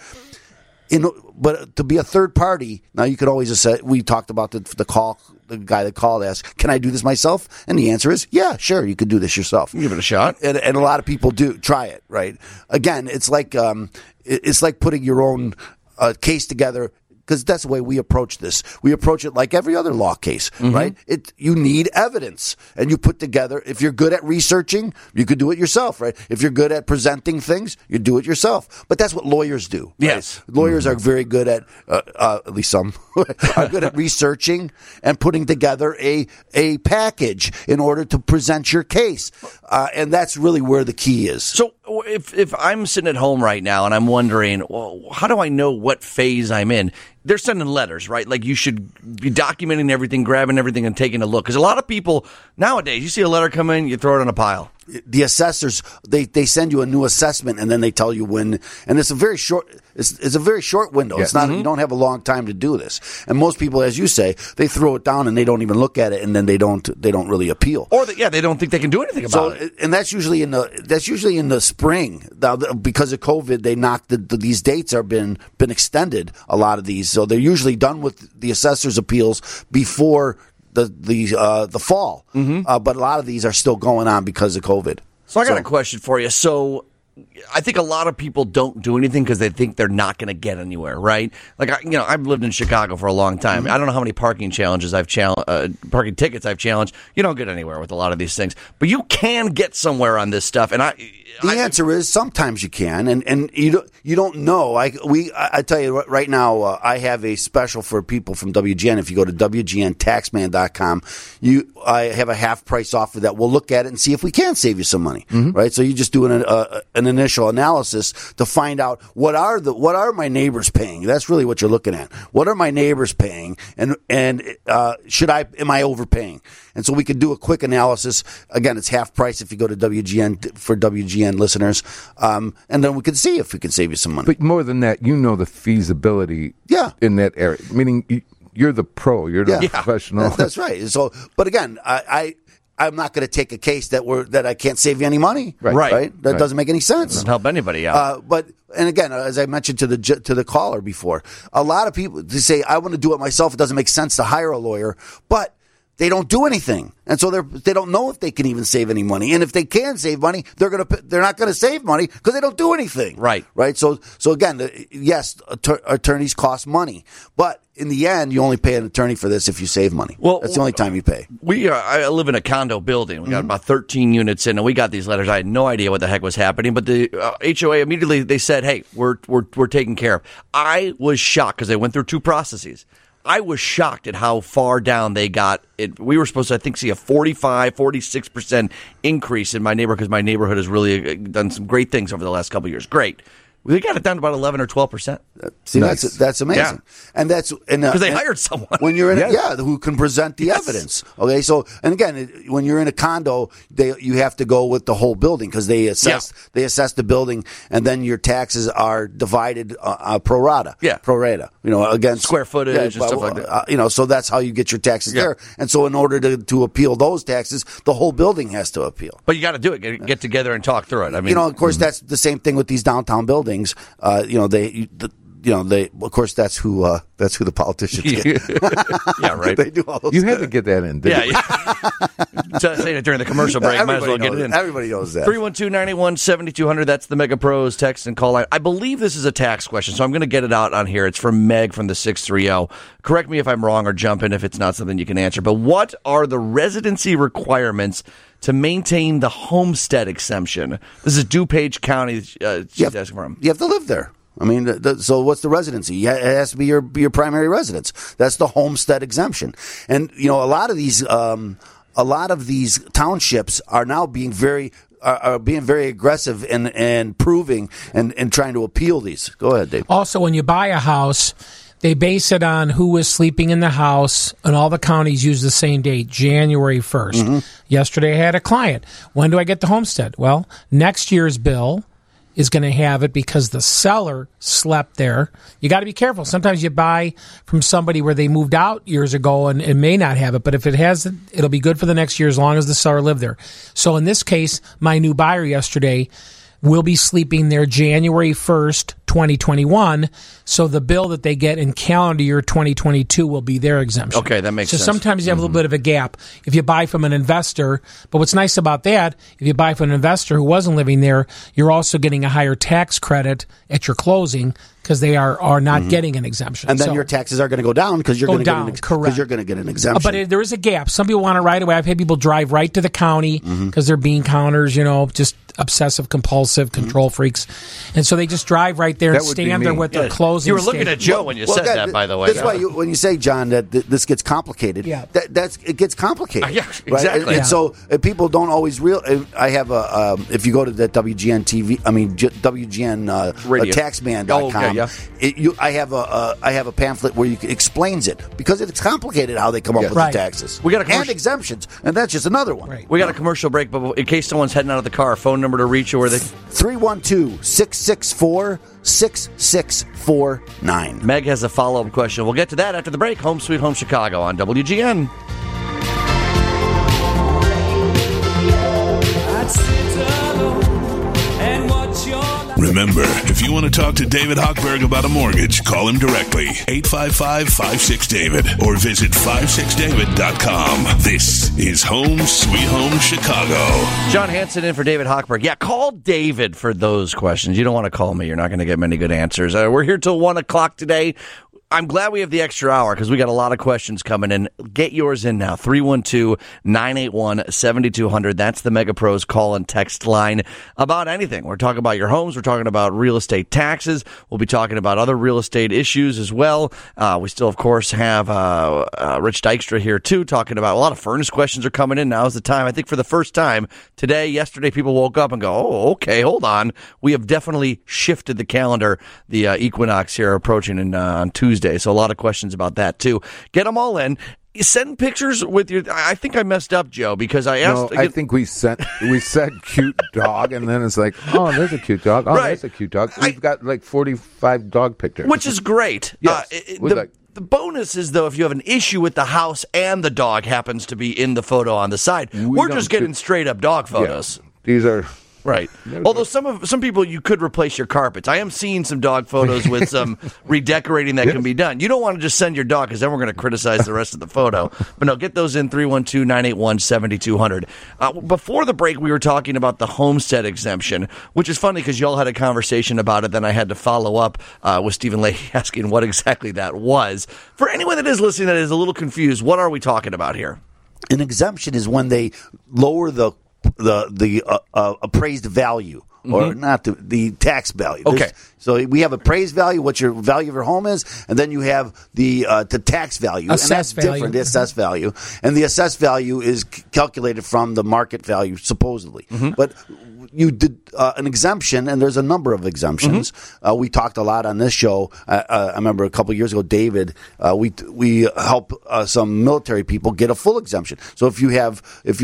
But to be a third party, now you could always just say, we talked about the guy that called asked, can I do this myself? And the answer is, yeah, sure, you could do this yourself. Give it a shot. And a lot of people do try it, right? Again, it's like putting your own case together, because that's the way we approach this. We approach it like every other law case, mm-hmm. right? You need evidence, and you put together. If you're good at researching, you could do it yourself, right? If you're good at presenting things, you do it yourself. But that's what lawyers do. Right? Yes, lawyers are very good at least some are good at researching and putting together a package in order to present your case, and that's really where the key is. So, if I'm sitting at home right now and I'm wondering, well, how do I know what phase I'm in? They're sending letters, right? Like, you should be documenting everything, grabbing everything, and taking a look. Because a lot of people nowadays, you see a letter come in, you throw it on a pile. The assessors, they send you a new assessment, and then they tell you when. And it's a very short. It's a very short window. Yeah. It's not. Mm-hmm. You don't have a long time to do this. And most people, as you say, they throw it down and they don't even look at it, and then they don't really appeal. Or they don't think they can do anything about it. And that's usually in the spring. Now, because of COVID, they knocked these dates have been extended. A lot of these, so they're usually done with the assessors' appeals before the fall. Mm-hmm. But a lot of these are still going on because of COVID. So I got a question for you. So I think a lot of people don't do anything because they think they're not going to get anywhere, right? Like, I've lived in Chicago for a long time. Mm-hmm. I don't know how many parking tickets I've challenged. You don't get anywhere with a lot of these things, but you can get somewhere on this stuff. And the answer is sometimes you can, and you don't know. I tell you right now, I have a special for people from WGN. If you go to WGNTaxman.com, I have a half price offer that we'll look at it and see if we can save you some money. Mm-hmm. Right? So you just do an initial analysis to find out what are my neighbors paying. That's really what you're looking at. What are my neighbors paying, and am I overpaying? And so we can do a quick analysis. Again, it's half price if you go to WGN for WGN listeners, and then we can see if we can save you some money. But more than that, the feasibility in that area. Meaning you're the pro, you're the professional. That's right. So, but again, I'm not going to take a case that I can't save you any money. Right? That doesn't make any sense. Doesn't help anybody out. And again, as I mentioned to the caller before, a lot of people, they say, I want to do it myself. It doesn't make sense to hire a lawyer, but they don't do anything, and so they don't know if they can even save any money. And if they can save money, they're not going to save money because they don't do anything. Right. So again, yes, attorneys cost money, but in the end, you only pay an attorney for this if you save money. Well, that's the only time you pay. I live in a condo building. We got about 13 units in, and we got these letters. I had no idea what the heck was happening, but the HOA immediately they said, "Hey, we're taken care of." I was shocked because they went through two processes. I was shocked at how far down they got it. We were supposed to, I think, see a 46% increase in my neighborhood because my neighborhood has really done some great things over the last couple of years. Great. We got it down to about 11 or 12%. See, nice. that's amazing. Yeah. And that's because they hired someone when you're in who can present the evidence. Okay, so and again, when you're in a condo, you have to go with the whole building because they assess the building, and then your taxes are divided pro rata. Yeah, pro rata. Against square footage and stuff like that. So that's how you get your taxes there. And so in order to appeal those taxes, the whole building has to appeal. But you got to do it. Get together and talk through it. I mean, of course, that's the same thing with these downtown buildings. of course that's who the politicians get. Yeah, right. They do all those. You had to get that in. Didn't you? Saying it during the commercial break. Might as well get it in. Everybody knows that. 312-981-7200. That's the Mega Pros text and call line. I believe this is a tax question, so I'm going to get it out on here. It's from Meg from the 630. Correct me if I'm wrong or jump in if it's not something you can answer. But what are the residency requirements to maintain the homestead exemption? This is DuPage County. She's asking for him. You have to live there. I mean, so what's the residency? It has to be your primary residence. That's the homestead exemption. And a lot of these townships are now being very aggressive and proving and trying to appeal these. Go ahead, Dave. Also, when you buy a house, they base it on who was sleeping in the house, and all the counties use the same date, January 1st. Mm-hmm. Yesterday, I had a client. When do I get the homestead? Well, next year's bill is going to have it because the seller slept there. You got to be careful. Sometimes you buy from somebody where they moved out years ago and it may not have it, but if it has it, it'll be good for the next year as long as the seller lived there. So in this case, my new buyer yesterday will be sleeping there January 1st, 2021. So the bill that they get in calendar year 2022 will be their exemption. Okay, that makes sense. So sometimes you have a little bit of a gap if you buy from an investor. But what's nice about that, if you buy from an investor who wasn't living there, you're also getting a higher tax credit at your closing because they are not getting an exemption. And then your taxes are going to go down because you're going to get an exemption. But there is a gap. Some people want it right away. I've had people drive right to the county because they're bean counters, just obsessive, compulsive, control freaks. And so they just drive right there and stand there with their closing. You were looking at Joe when you said that, by the way. That's why when you say, John, that this gets complicated, it gets complicated. Yeah, exactly. Right? And so people don't always I have if you go to that WGN TV, WGN taxman.com, I have a pamphlet where it explains it because it's complicated how they come up with the taxes. We got and exemptions, and that's just another one. Right. We got a commercial break, but in case someone's heading out of the car, phone number to reach you where they 312-664-6649. Meg has a follow-up question. We'll get to that after the break. Home Sweet Home Chicago on WGN. Remember, if you want to talk to David Hochberg about a mortgage, call him directly, 855-56-DAVID, or visit 56david.com. This is Home Sweet Home Chicago. John Hanson in for David Hochberg. Yeah, call David for those questions. You don't want to call me. You're not going to get many good answers. We're here till 1 o'clock today. I'm glad we have the extra hour because we got a lot of questions coming in. Get yours in now. 312-981-7200. That's the Mega Pros call and text line about anything. We're talking about your homes. We're talking about real estate taxes. We'll be talking about other real estate issues as well. We still, of course, have Rich Dykstra here, too, talking about a lot of furnace questions are coming in. Now's the time. I think for the first time today, yesterday, people woke up and go, oh, okay, hold on. We have definitely shifted the calendar. The equinox here approaching on Tuesday. So a lot of questions about that, too. Get them all in. Send pictures with your... I think I messed up, Joe, because I asked... No, I think we said cute dog, and then it's like, oh, there's a cute dog. Oh, there's a cute dog. We've got like 45 dog pictures. Which is great. Yes. The bonus is, though, if you have an issue with the house and the dog happens to be in the photo on the side, we're just getting straight-up dog photos. Yeah. These are... Right. Although some people, you could replace your carpets. I am seeing some dog photos with some redecorating that can be done. You don't want to just send your dog because then we're going to criticize the rest of the photo. But no, get those in 312-981-7200. Before the break, we were talking about the homestead exemption, which is funny because y'all had a conversation about it. Then I had to follow up with Stephen Leahy asking what exactly that was. For anyone that is listening that is a little confused, what are we talking about here? An exemption is when they lower the appraised value, or not the tax value. Okay. So we have appraised value, what your value of your home is, and then you have the tax value. Assessed value. Different, the assessed value. And the assessed value is calculated from the market value, supposedly. But you did an exemption, and there's a number of exemptions. We talked a lot on this show. I remember a couple of years ago, David, we help some military people get a full exemption. So if you have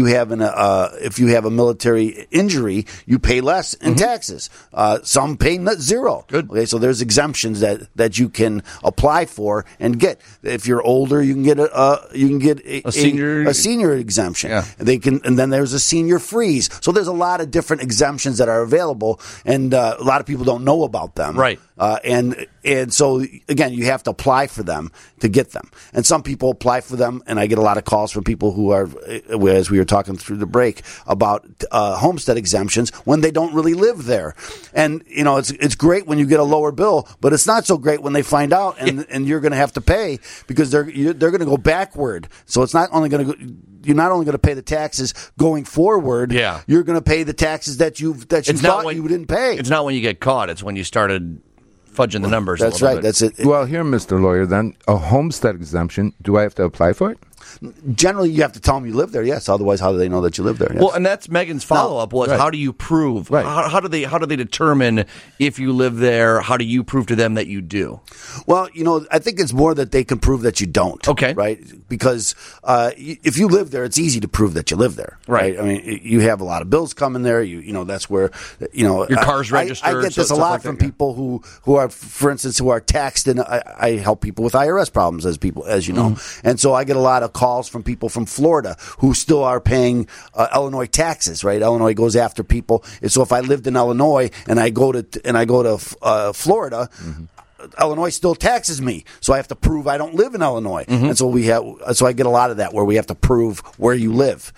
a military injury, you pay less in taxes. Some pay zero. Good. Okay, so there's exemptions that you can apply for and get. If you're older, you can get a senior exemption. Yeah. And then there's a senior freeze. So there's a lot of different exemptions that are available, and a lot of people don't know about them. Right. And so, again, you have to apply for them to get them. And some people apply for them, and I get a lot of calls from people who are, as we were talking through the break, about homestead exemptions when they don't really live there. And, it's great when you get a lower bill, but it's not so great when they find out and you're going to have to pay because they're going to go backward. So it's not only going to you're not only going to pay the taxes going forward, you're going to pay the taxes that you thought you didn't pay. It's not when you get caught, it's when you started fudging the numbers. That's a little right. bit. That's it. Well, here, Mr. Lawyer, then, a homestead exemption, do I have to apply for it? Generally, you have to tell them you live there, yes. Otherwise, how do they know that you live there? Yes. Well, and that's Megan's follow-up was, how do you prove? Right. How do they determine if you live there? How do you prove to them that you do? Well, I think it's more that they can prove that you don't. Okay. Right? Because if you live there, it's easy to prove that you live there. Right. I mean, you have a lot of bills coming there. That's where, your car's registered. I get this a lot from people who are, for instance, who are taxed, and I help people with IRS problems, as you know. And so I get a lot of calls from people from Florida who still are paying Illinois taxes, right? Illinois goes after people. And so if I lived in Illinois and I go to Florida, Illinois still taxes me, so I have to prove I don't live in Illinois, and so I get a lot of that where we have to prove where you live,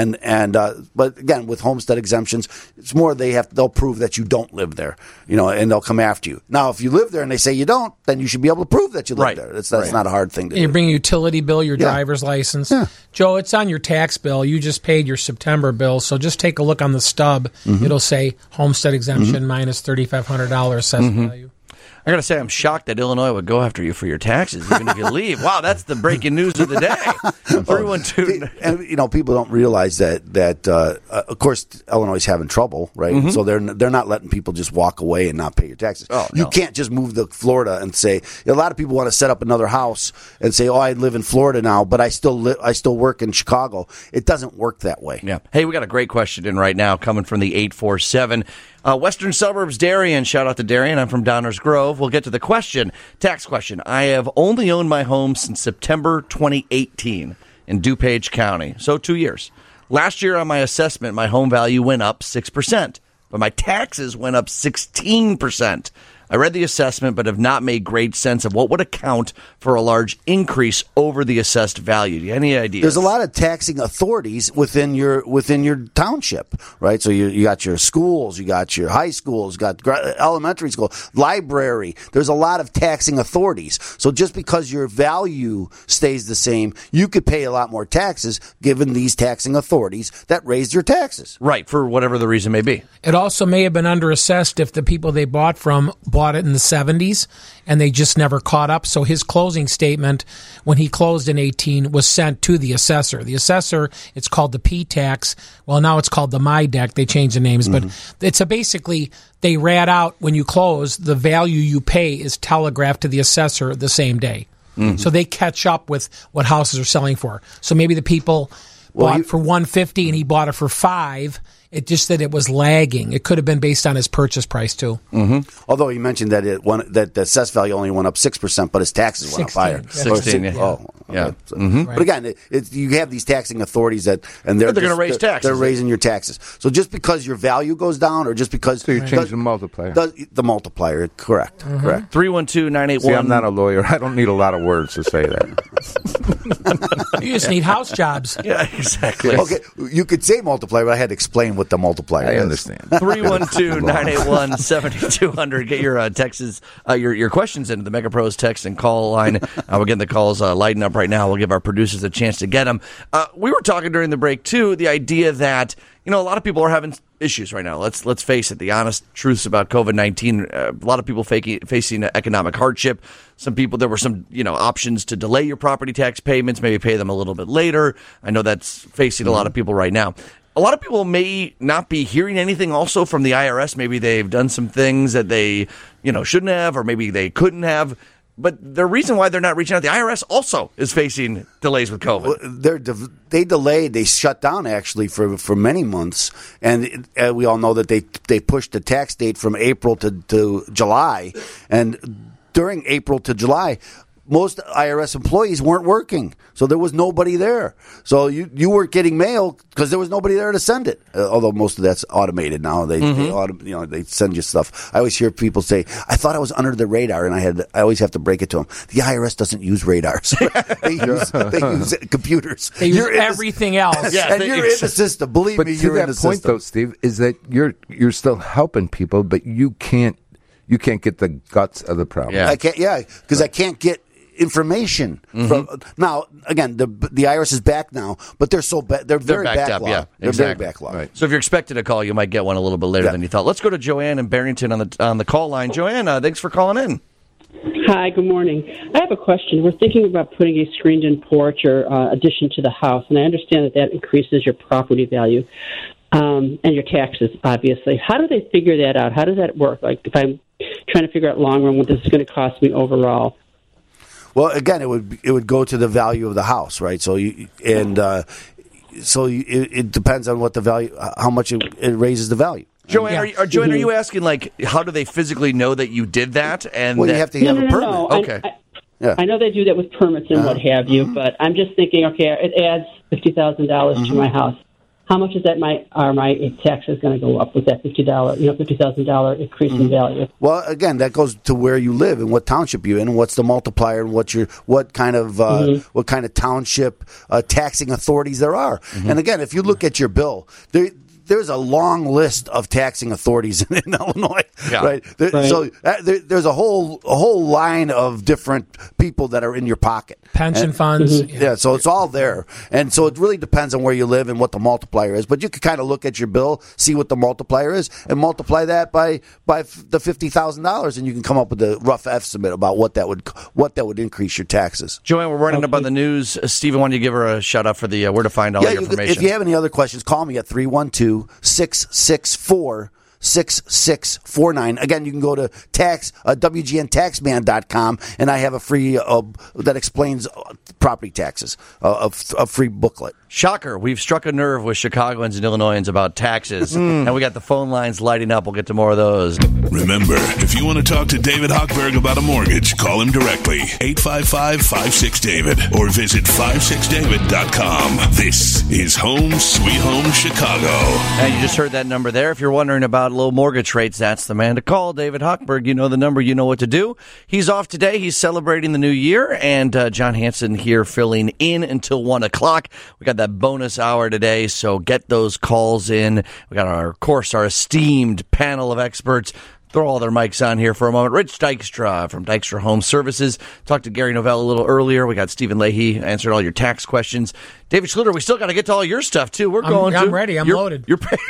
but again, with homestead exemptions, it's more they'll prove that you don't live there, and they'll come after you. Now, if you live there and they say you don't, then you should be able to prove that you live there. That's not a hard thing to do. You bring a utility bill, your driver's license. Yeah. Joe, it's on your tax bill. You just paid your September bill, so just take a look on the stub. It'll say homestead exemption minus $3,500 assessed value. I got to say, I'm shocked that Illinois would go after you for your taxes, even if you leave. Wow, that's the breaking news of the day. 312. And people don't realize that of course, Illinois is having trouble, right? So they're not letting people just walk away and not pay your taxes. Oh, you can't just move to Florida and say. A lot of people want to set up another house and say, "Oh, I live in Florida now, but I still work in Chicago." It doesn't work that way. Yeah. Hey, we got a great question in right now coming from the 847. Western Suburbs, Darien. Shout out to Darien. I'm from Downers Grove. We'll get to the question. Tax question. I have only owned my home since September 2018 in DuPage County, so 2 years. Last year on my assessment, my home value went up 6%, but my taxes went up 16%. I read the assessment, but have not made great sense of what would account for a large increase over the assessed value. Do you have any ideas? There's a lot of taxing authorities within your township, right? So you got your schools, you got your high schools, you got elementary school, library. There's a lot of taxing authorities. So just because your value stays the same, you could pay a lot more taxes given these taxing authorities that raised your taxes. Right, for whatever the reason may be. It also may have been underassessed if the people they bought from bought it in the 70s and they just never caught up. So his closing statement when he closed in 18 was sent to the assessor. The assessor, it's called the P-tax. Well, now it's called the MyDeck. They changed the names, but it's basically they rat out when you close, the value you pay is telegraphed to the assessor the same day. So they catch up with what houses are selling for. So maybe the people bought for $150 and he bought it for $5. It just that it was lagging. It could have been based on his purchase price too. Although he mentioned that that the assessed value only went up 6%, but his taxes went up higher. 16. Yeah. Oh, okay. Yeah. But again, you have these taxing authorities and they're going to raise taxes. They're raising your taxes. So just because your value goes down, or just because you change the multiplier, the multiplier, correct. 312-981. See, I'm not a lawyer. I don't need a lot of words to say that. You just need house jobs. Yeah, exactly. Okay, you could say multiplier, but I had to explain what the multiplier is. I understand. 312-981-7200. Get your Texas, your questions into the Mega Pros text and call line. We're getting the calls lighting up right now. We'll give our producers a chance to get them. We were talking during the break, too, the idea that, a lot of people are having issues right now. Let's face it, the honest truths about COVID-19. A lot of people facing economic hardship. Some people, there were some, options to delay your property tax payments, maybe pay them a little bit later. I know that's facing a lot of people right now. A lot of people may not be hearing anything also from the IRS. Maybe they've done some things that they, shouldn't have, or maybe they couldn't have. But the reason why they're not reaching out, the IRS also is facing delays with COVID. They delayed, they shut down actually for many months, and we all know that they pushed the tax date from April to July, and during April to July, most IRS employees weren't working, so there was nobody there. So you weren't getting mail because there was nobody there to send it. Although most of that's automated now. They send you stuff. I always hear people say, "I thought I was under the radar," and I always have to break it to them. The IRS doesn't use radars. they use computers. They use everything else. Yeah, and you're in the system. Believe me, you're in the system. But to that point, though, Steve, is that you're still helping people, but you can't get the guts of the problem. Yeah, because I can't get information from now. Again, the IRS is back now, but they're very backed up. Yeah, they're exactly. very backlogged. Right. So if you're expected a call, you might get one a little bit later than you thought. Let's go to Joanne in Barrington on the call line. Joanne, thanks for calling in. Hi, good morning. I have a question. We're thinking about putting a screened-in porch or addition to the house, and I understand that increases your property value and your taxes, obviously. How do they figure that out? How does that work? Like, if I'm trying to figure out long run what this is going to cost me overall. Well, again, it would go to the value of the house, right? So it depends on what the value, how much it raises the value. Joanne, are you asking, like, how do they physically know that you did that? And you have to have a permit. No. Okay. I know they do that with permits and what have you, but I'm just thinking, okay, it adds $50,000 to my house. How much is that? Are my taxes going to go up with that $50,000 increase in value? Well, again, that goes to where you live and what township you're in, and what's the multiplier, and what kind of township taxing authorities there are. And again, if you look at your bill, there's a long list of taxing authorities in Illinois, right? So there's a whole line of different people that are in your pocket. Pension funds. So it's all there. And so it really depends on where you live and what the multiplier is. But you can kind of look at your bill, see what the multiplier is, and multiply that by the $50,000, and you can come up with a rough estimate about what that would increase your taxes. Joanne, we're running up on the news. Stephen, why don't you give her a shout out for the where to find all your information? If you have any other questions, call me at 312-664-6649. Again, you can go to WGNTaxman.com, and I have a free that explains property taxes, a free booklet. Shocker, we've struck a nerve with Chicagoans and Illinoisans about taxes, and we got the phone lines lighting up. We'll get to more of those. Remember, if you want to talk to David Hochberg about a mortgage, call him directly, 855-56-DAVID, or visit 56david.com. This is Home Sweet Home Chicago. And you just heard that number there. If you're wondering about low mortgage rates, that's the man to call, David Hochberg. You know the number, you know what to do. He's off today. He's celebrating the new year, and John Hanson here filling in until 1 o'clock. We got that bonus hour today, so get those calls in. We got our esteemed panel of experts. Throw all their mics on here for a moment. Rich Dykstra from Dykstra Home Services. Talked to Gary Novell a little earlier. We got Stephen Leahy answered all your tax questions. David Schluter, we still got to get to all your stuff, too. I'm ready. I'm loaded.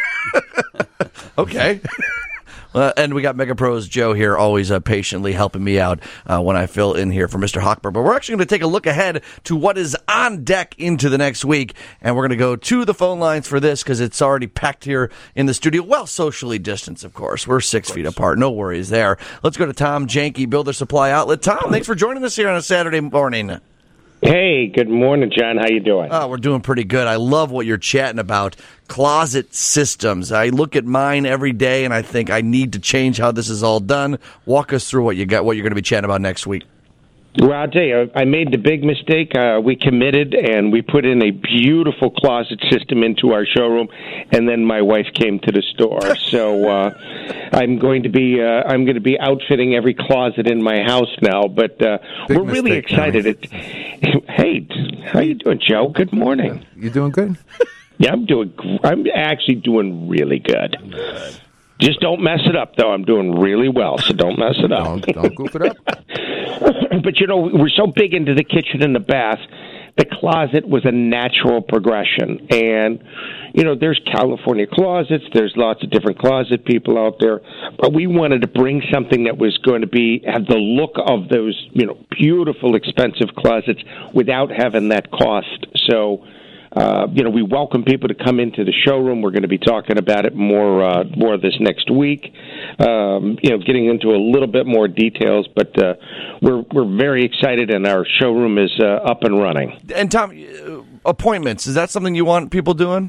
Okay. And we got Mega Pros Joe here, always patiently helping me out when I fill in here for Mr. Hochberg. But we're actually going to take a look ahead to what is on deck into the next week. And we're going to go to the phone lines for this because it's already packed here in the studio. Well, socially distanced, of course. We're 6 feet apart. No worries there. Let's go to Tom Janke, Builder Supply Outlet. Tom, thanks for joining us here on a Saturday morning. Hey, good morning, John. How you doing? Oh, we're doing pretty good. I love what you're chatting about. Closet systems. I look at mine every day, and I think I need to change how this is all done. Walk us through what you're going to be chatting about next week. Well, I'll tell you, I made the big mistake. We committed, and we put in a beautiful closet system into our showroom, and then my wife came to the store. So I'm going to be outfitting every closet in my house now. But we're really excited. Hey, how you doing, Joe? Good morning. You doing good? Yeah, I'm actually doing really good. Just don't mess it up, though. I'm doing really well, so don't mess it up. Don't goof it up. But, we're so big into the kitchen and the bath, the closet was a natural progression. And, there's California closets. There's lots of different closet people out there. But we wanted to bring something that was going to have the look of those, beautiful, expensive closets without having that cost. So, we welcome people to come into the showroom. We're going to be talking about it more this next week. Getting into a little bit more details, but we're very excited, and our showroom is up and running. And Tom, appointments, is that something you want people doing?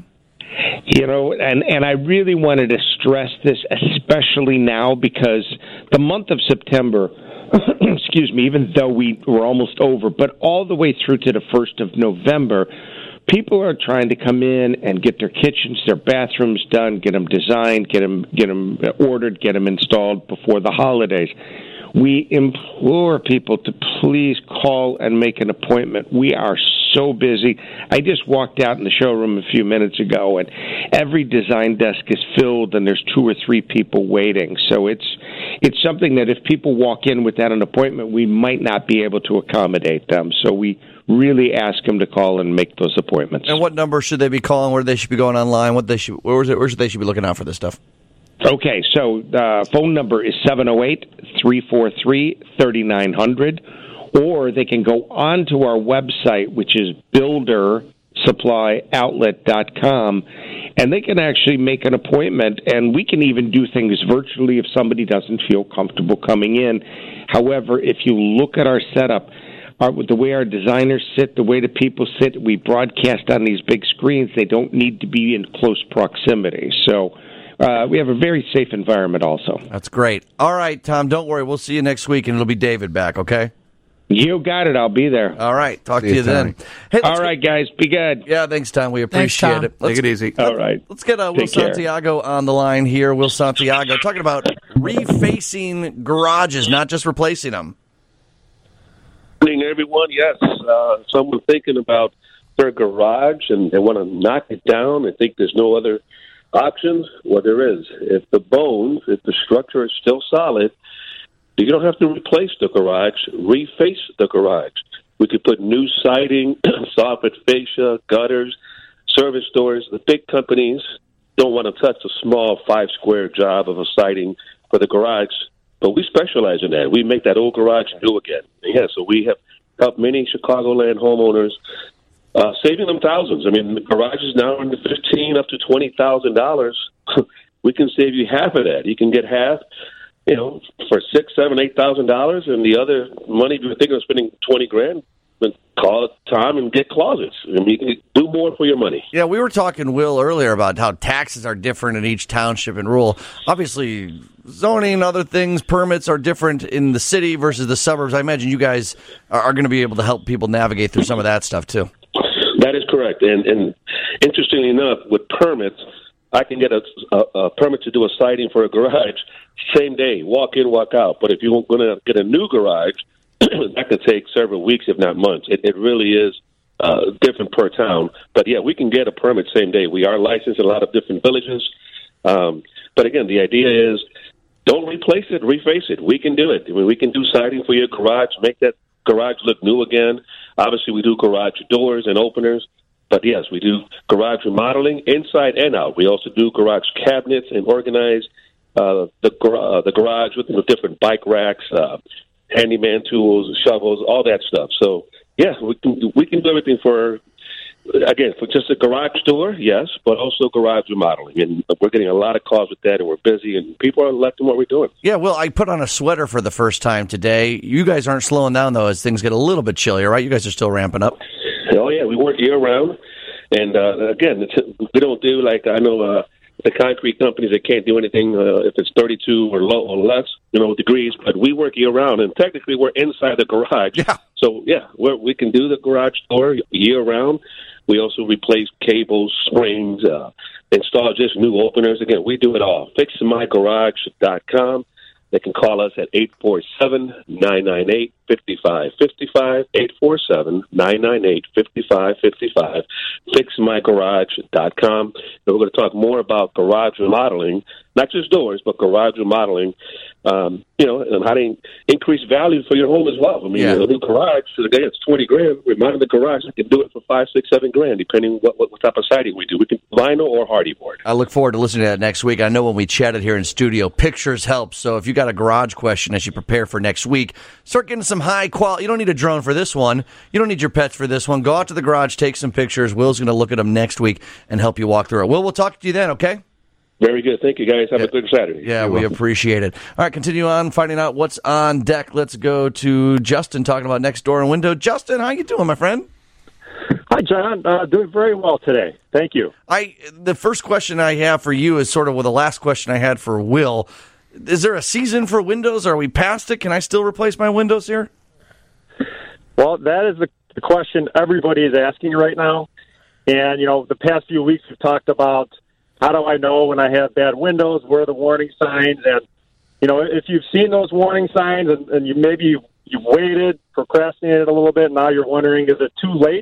And I really wanted to stress this, especially now, because the month of September, excuse me, even though we were almost over, but all the way through to the 1st of November, people are trying to come in and get their kitchens, their bathrooms done, get them designed, get them ordered, get them installed before the holidays. We implore people to please call and make an appointment. We are so busy. I just walked out in the showroom a few minutes ago, and every design desk is filled, and there's 2 or 3 people waiting. So it's something that if people walk in without an appointment, we might not be able to accommodate them. So we really ask them to call and make those appointments. And what number should they be calling? Where they should be going online? Where should they be looking out for this stuff? Okay, so the phone number is 708-343-3900, or they can go onto our website, which is buildersupplyoutlet.com, and they can actually make an appointment, and we can even do things virtually if somebody doesn't feel comfortable coming in. However, if you look at our setup, the way our designers sit, the way the people sit, we broadcast on these big screens. They don't need to be in close proximity, so we have a very safe environment also. That's great. All right, Tom, don't worry. We'll see you next week, and it'll be David back, okay? You got it. I'll be there. All right. Talk to you then. Hey, all right, guys. Be good. Yeah, thanks, Tom. We appreciate it. Take it easy. All right. Let's get Will Santiago on the line here. Will Santiago, talking about refacing garages, not just replacing them. Good evening, everyone. Yes, someone thinking about their garage and they want to knock it down and think there's no other options. Well, there is. If the structure is still solid, you don't have to replace the garage, reface the garage. We could put new siding, soffit fascia, gutters, service doors. The big companies don't want to touch a small 5-square job of a siding for the garage, but we specialize in that. We make that old garage new again. Yeah, so we have helped many Chicagoland homeowners, saving them thousands. I mean, the garages now are in the $15,000 up to $20,000. We can save you half of that. You can get half, for $6,000, $7,000, $8,000, and the other money, if you're thinking of spending $20,000, then call Tom and get closets. I mean, you can do more for your money. Yeah, we were talking, Will, earlier about how taxes are different in each township and rural. Obviously, zoning, other things, permits are different in the city versus the suburbs. I imagine you guys are going to be able to help people navigate through some of that stuff, too. That is correct. And interestingly enough, with permits, I can get a permit to do a siding for a garage same day, walk in, walk out. But if you're going to get a new garage, that could take several weeks, if not months. It really is different per town. But, yeah, we can get a permit same day. We are licensed in a lot of different villages. But, again, the idea is don't replace it, reface it. We can do it. I mean, we can do siding for your garage, make that garage look new again. Obviously, we do garage doors and openers. But, yes, we do garage remodeling inside and out. We also do garage cabinets and organize the garage with different bike racks, handyman tools, shovels, all that stuff. So, yeah, we can do everything for just a garage door, yes, but also garage remodeling. And we're getting a lot of calls with that, and we're busy, and people are liking what we're doing. Yeah, well, I put on a sweater for the first time today. You guys aren't slowing down, though, as things get a little bit chillier, right? You guys are still ramping up. Oh, yeah, we work year-round. And, again, we don't do like I know the concrete companies that can't do anything if it's 32 or low or less, degrees. But we work year-round, and technically we're inside the garage. Yeah. So, yeah, we can do the garage door year-round. We also replace cables, springs, install just new openers. Again, we do it all. FixMyGarage.com. They can call us at 847-998-5555, 847-998-5555, FixMyGarage.com. And we're going to talk more about garage remodeling, not just doors, but garage remodeling, and how to increase value for your home as well. I mean, a new garage, today it's $20,000. Remodel the garage, I can do it for $5,000, $6,000, $7,000, depending what type of siding we do. We can vinyl or hardy board. I look forward to listening to that next week. I know when we chatted here in studio, pictures help. So if you got a garage question as you prepare for next week, start getting some high quality. You don't need a drone for this one. You don't need your pets for this one. Go out to the garage, take some pictures. Will's going to look at them next week and help you walk through it. Will, we'll talk to you then, okay? Very good. Thank you, guys. Have a good Saturday. Yeah, we appreciate it. All right, continue on finding out what's on deck. Let's go to Justin talking about Next Door and Window. Justin, how you doing, my friend? Hi, John. Doing very well today. Thank you. The first question I have for you is sort of the last question I had for Will. is there a season for windows? Are we past it? Can I still replace my windows here? Well, that is the question everybody is asking right now. And, the past few weeks we've talked about how do I know when I have bad windows, where are the warning signs, and, if you've seen those warning signs and you've waited, procrastinated a little bit, now you're wondering, is it too late?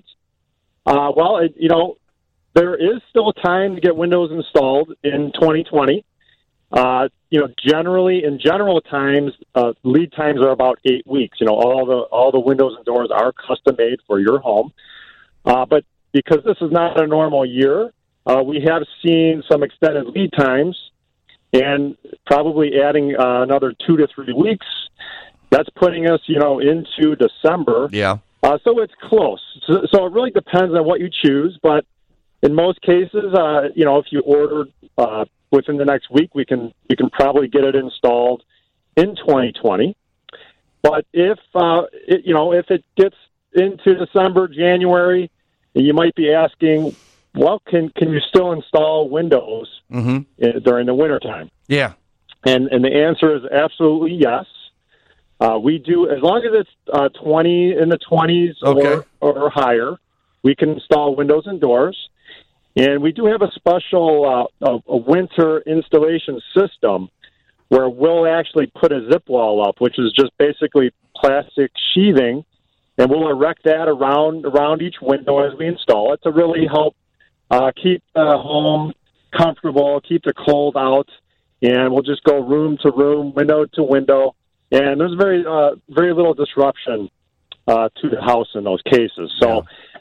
There is still time to get windows installed in 2020. Generally, in general times, lead times are about 8 weeks. All the windows and doors are custom made for your home. But because this is not a normal year, we have seen some extended lead times, and probably adding another 2 to 3 weeks. That's putting us, into December. Yeah. So it's close. So it really depends on what you choose. But in most cases, if you ordered within the next week, we can probably get it installed in 2020. But if it gets into December, January, you might be asking, well, can you still install windows during the wintertime? Yeah. And the answer is absolutely yes. We do, as long as it's 20 in the 20s or higher, we can install windows and doors. And we do have a special a winter installation system where we'll actually put a zip wall up, which is just basically plastic sheathing, and we'll erect that around each window as we install it to really help keep the home comfortable, keep the cold out, and we'll just go room to room, window to window, and there's very little disruption to the house in those cases. So,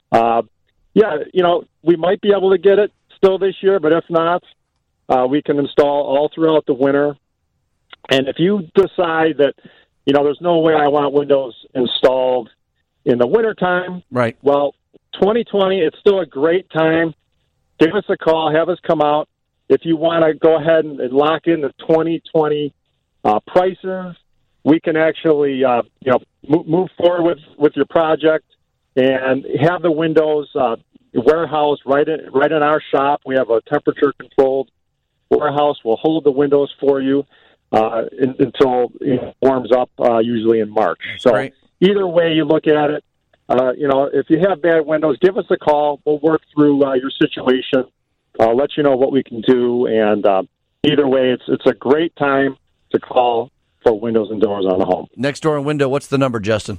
we might be able to get it still this year, but if not, we can install all throughout the winter. And if you decide that, there's no way I want windows installed in the wintertime, right? Well, 2020, it's still a great time. Give us a call, have us come out. If you want to go ahead and lock in the 2020 prices, we can actually, move forward with your project and have the windows warehouse right in our shop. We have a temperature-controlled warehouse. We'll hold the windows for you until it warms up, usually in March. So either way you look at it, if you have bad windows, give us a call. We'll work through your situation. I'll let you know what we can do. And either way, it's a great time to call for windows and doors on the home. Next Door and Window, what's the number, Justin?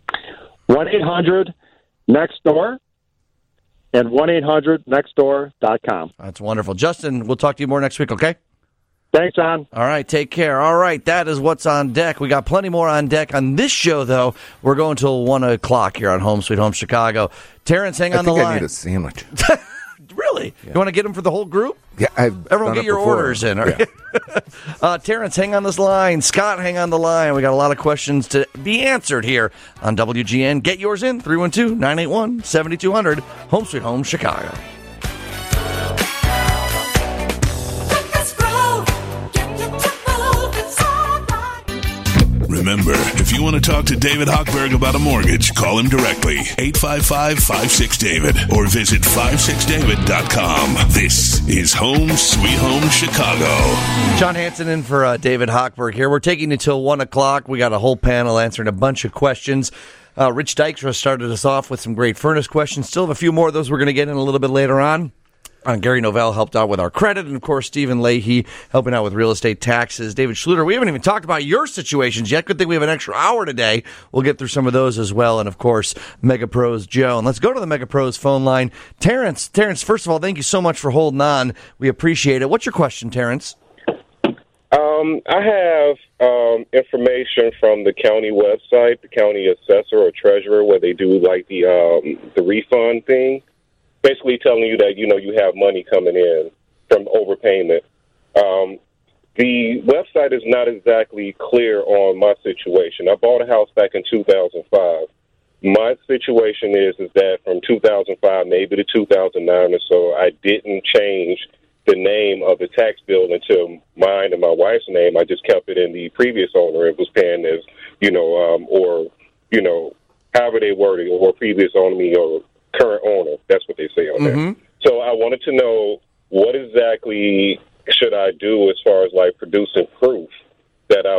1-800-NEXT-DOOR and 1-800-NEXTDOOR.com. That's wonderful. Justin, we'll talk to you more next week, okay? Thanks, John. All right, take care. All right, that is what's on deck. We got plenty more on deck. On this show, though, we're going till 1 o'clock here on Home Sweet Home Chicago. Terrence, hang on the line. I need a sandwich. Really? Yeah. You want to get them for the whole group? Yeah. Everyone get your orders in. Yeah. Terrence, hang on this line. Scott, hang on the line. We got a lot of questions to be answered here on WGN. Get yours in, 312-981-7200. Home Sweet Home Chicago. Remember, if you want to talk to David Hochberg about a mortgage, call him directly, 855-56-DAVID, or visit 56david.com. This is Home Sweet Home Chicago. John Hanson in for David Hochberg here. We're taking you till 1 o'clock. We got a whole panel answering a bunch of questions. Rich Dykstra started us off with some great furnace questions. Still have a few more of those we're going to get in a little bit later on. Gary Novell helped out with our credit, and, of course, Stephen Leahy helping out with real estate taxes. David Schluter, we haven't even talked about your situations yet. Good thing we have an extra hour today. We'll get through some of those as well, and, of course, Mega Pros Joe. And let's go to the Mega Pros phone line. Terrence, first of all, thank you so much for holding on. We appreciate it. What's your question, Terrence? I have information from the county website, the county assessor or treasurer, where they do, like, the refund thing. Basically telling you that, you have money coming in from overpayment. The website is not exactly clear on my situation. I bought a house back in 2005. My situation is that from 2005 maybe to 2009 or so, I didn't change the name of the tax bill into mine and my wife's name. I just kept it in the previous owner. It was paying as, however they worded it, or previous owner or current owner. That's what they say on there. So I wanted to know what exactly should I do as far as like producing proof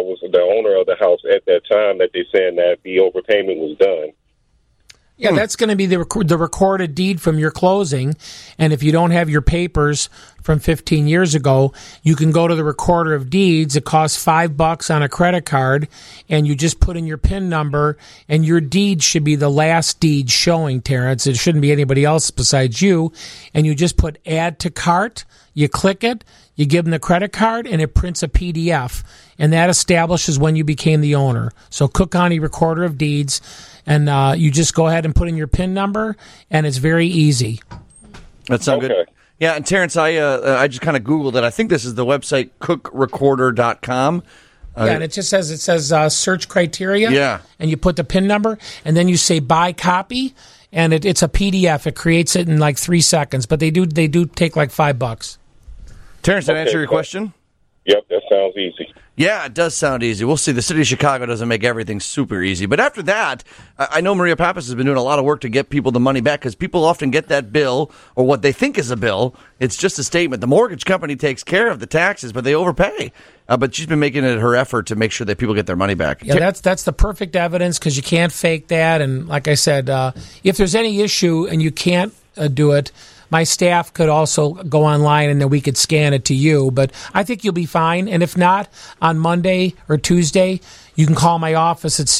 was the owner of the house at that time that they're saying that the overpayment was done. Yeah, that's going to be the recorded deed from your closing. And if you don't have your papers from 15 years ago, you can go to the recorder of deeds. It costs $5 on a credit card, and you just put in your PIN number, and your deed should be the last deed showing, Terrence. It shouldn't be anybody else besides you. And you just put add to cart. You click it, you give them the credit card, and it prints a PDF. And that establishes when you became the owner. So Cook County Recorder of Deeds. And you just go ahead and put in your PIN number, and it's very easy. That sounds good. Yeah, and Terrence, I just kind of Googled it. I think this is the website cookrecorder.com. Yeah, and it says search criteria. Yeah. And you put the PIN number, and then you say buy copy, and it's a PDF. It creates it in like 3 seconds, but they do take like $5. Terrence, did I answer your question? Yep, that sounds easy. Yeah, it does sound easy. We'll see. The city of Chicago doesn't make everything super easy. But after that, I know Maria Pappas has been doing a lot of work to get people the money back because people often get that bill or what they think is a bill. It's just a statement. The mortgage company takes care of the taxes, but they overpay. But she's been making it her effort to make sure that people get their money back. Yeah, that's the perfect evidence because you can't fake that. And like I said, if there's any issue and you can't do it, my staff could also go online and then we could scan it to you. But I think you'll be fine. And if not, on Monday or Tuesday, you can call my office at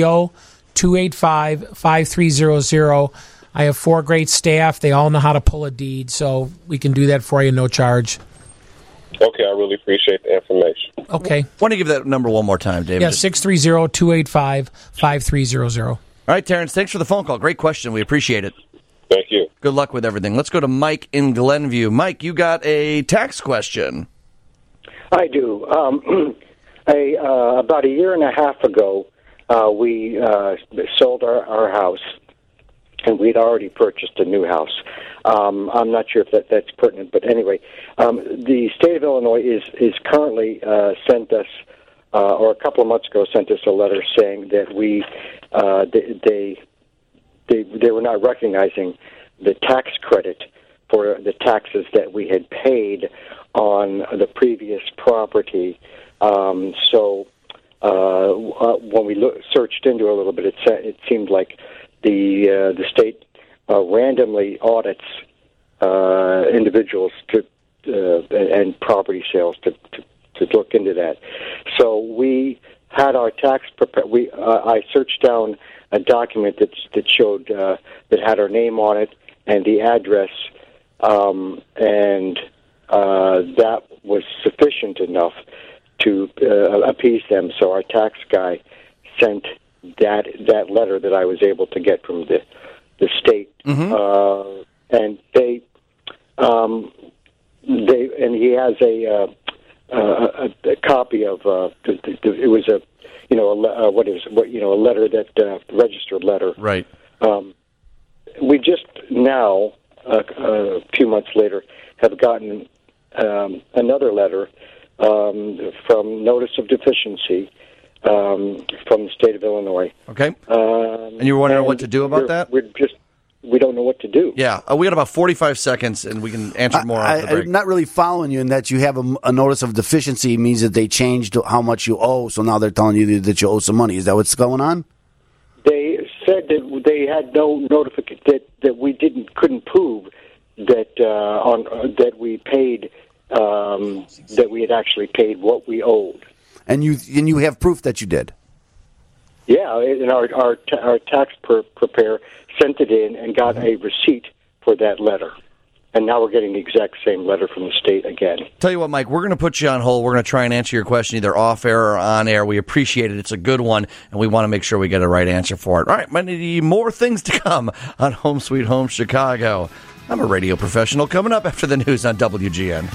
630-285-5300. I have 4 great staff. They all know how to pull a deed. So we can do that for you, no charge. Okay, I really appreciate the information. Okay. Want to give that number one more time, David? Yeah, 630-285-5300. All right, Terrence, thanks for the phone call. Great question. We appreciate it. Thank you. Good luck with everything. Let's go to Mike in Glenview. Mike, you got a tax question. I do. About a year and a half ago, we sold our house, and we'd already purchased a new house. I'm not sure if that's pertinent, but anyway, the state of Illinois is currently sent us, or a couple of months ago, sent us a letter saying that they were not recognizing the tax credit for the taxes that we had paid on the previous property. So when we searched into it a little bit, it seemed like the state randomly audits individuals and property sales to look into that. So we had our tax I searched down a document that showed that had our name on it and the address, and that was sufficient enough to appease them. So our tax guy sent that letter that I was able to get from the state, and they he has a copy of it was a letter that registered letter. Right. We just now, a few months later, have gotten another letter from Notice of Deficiency from the state of Illinois. Okay. And you were wondering what to do about that? We don't know what to do. Yeah, we got about 45 seconds, and we can answer more after the break. I'm not really following you in that you have a notice of deficiency means that they changed how much you owe, so now they're telling you that you owe some money. Is that what's going on? They said that they had no notification that we couldn't prove that that we paid that we had actually paid what we owed. And you have proof that you did. Yeah, and our tax preparer sent it in and got a receipt for that letter. And now we're getting the exact same letter from the state again. Tell you what, Mike, we're going to put you on hold. We're going to try and answer your question either off air or on air. We appreciate it. It's a good one, and we want to make sure we get a right answer for it. All right, many more things to come on Home Sweet Home Chicago. I'm a radio professional. Coming up after the news on WGN.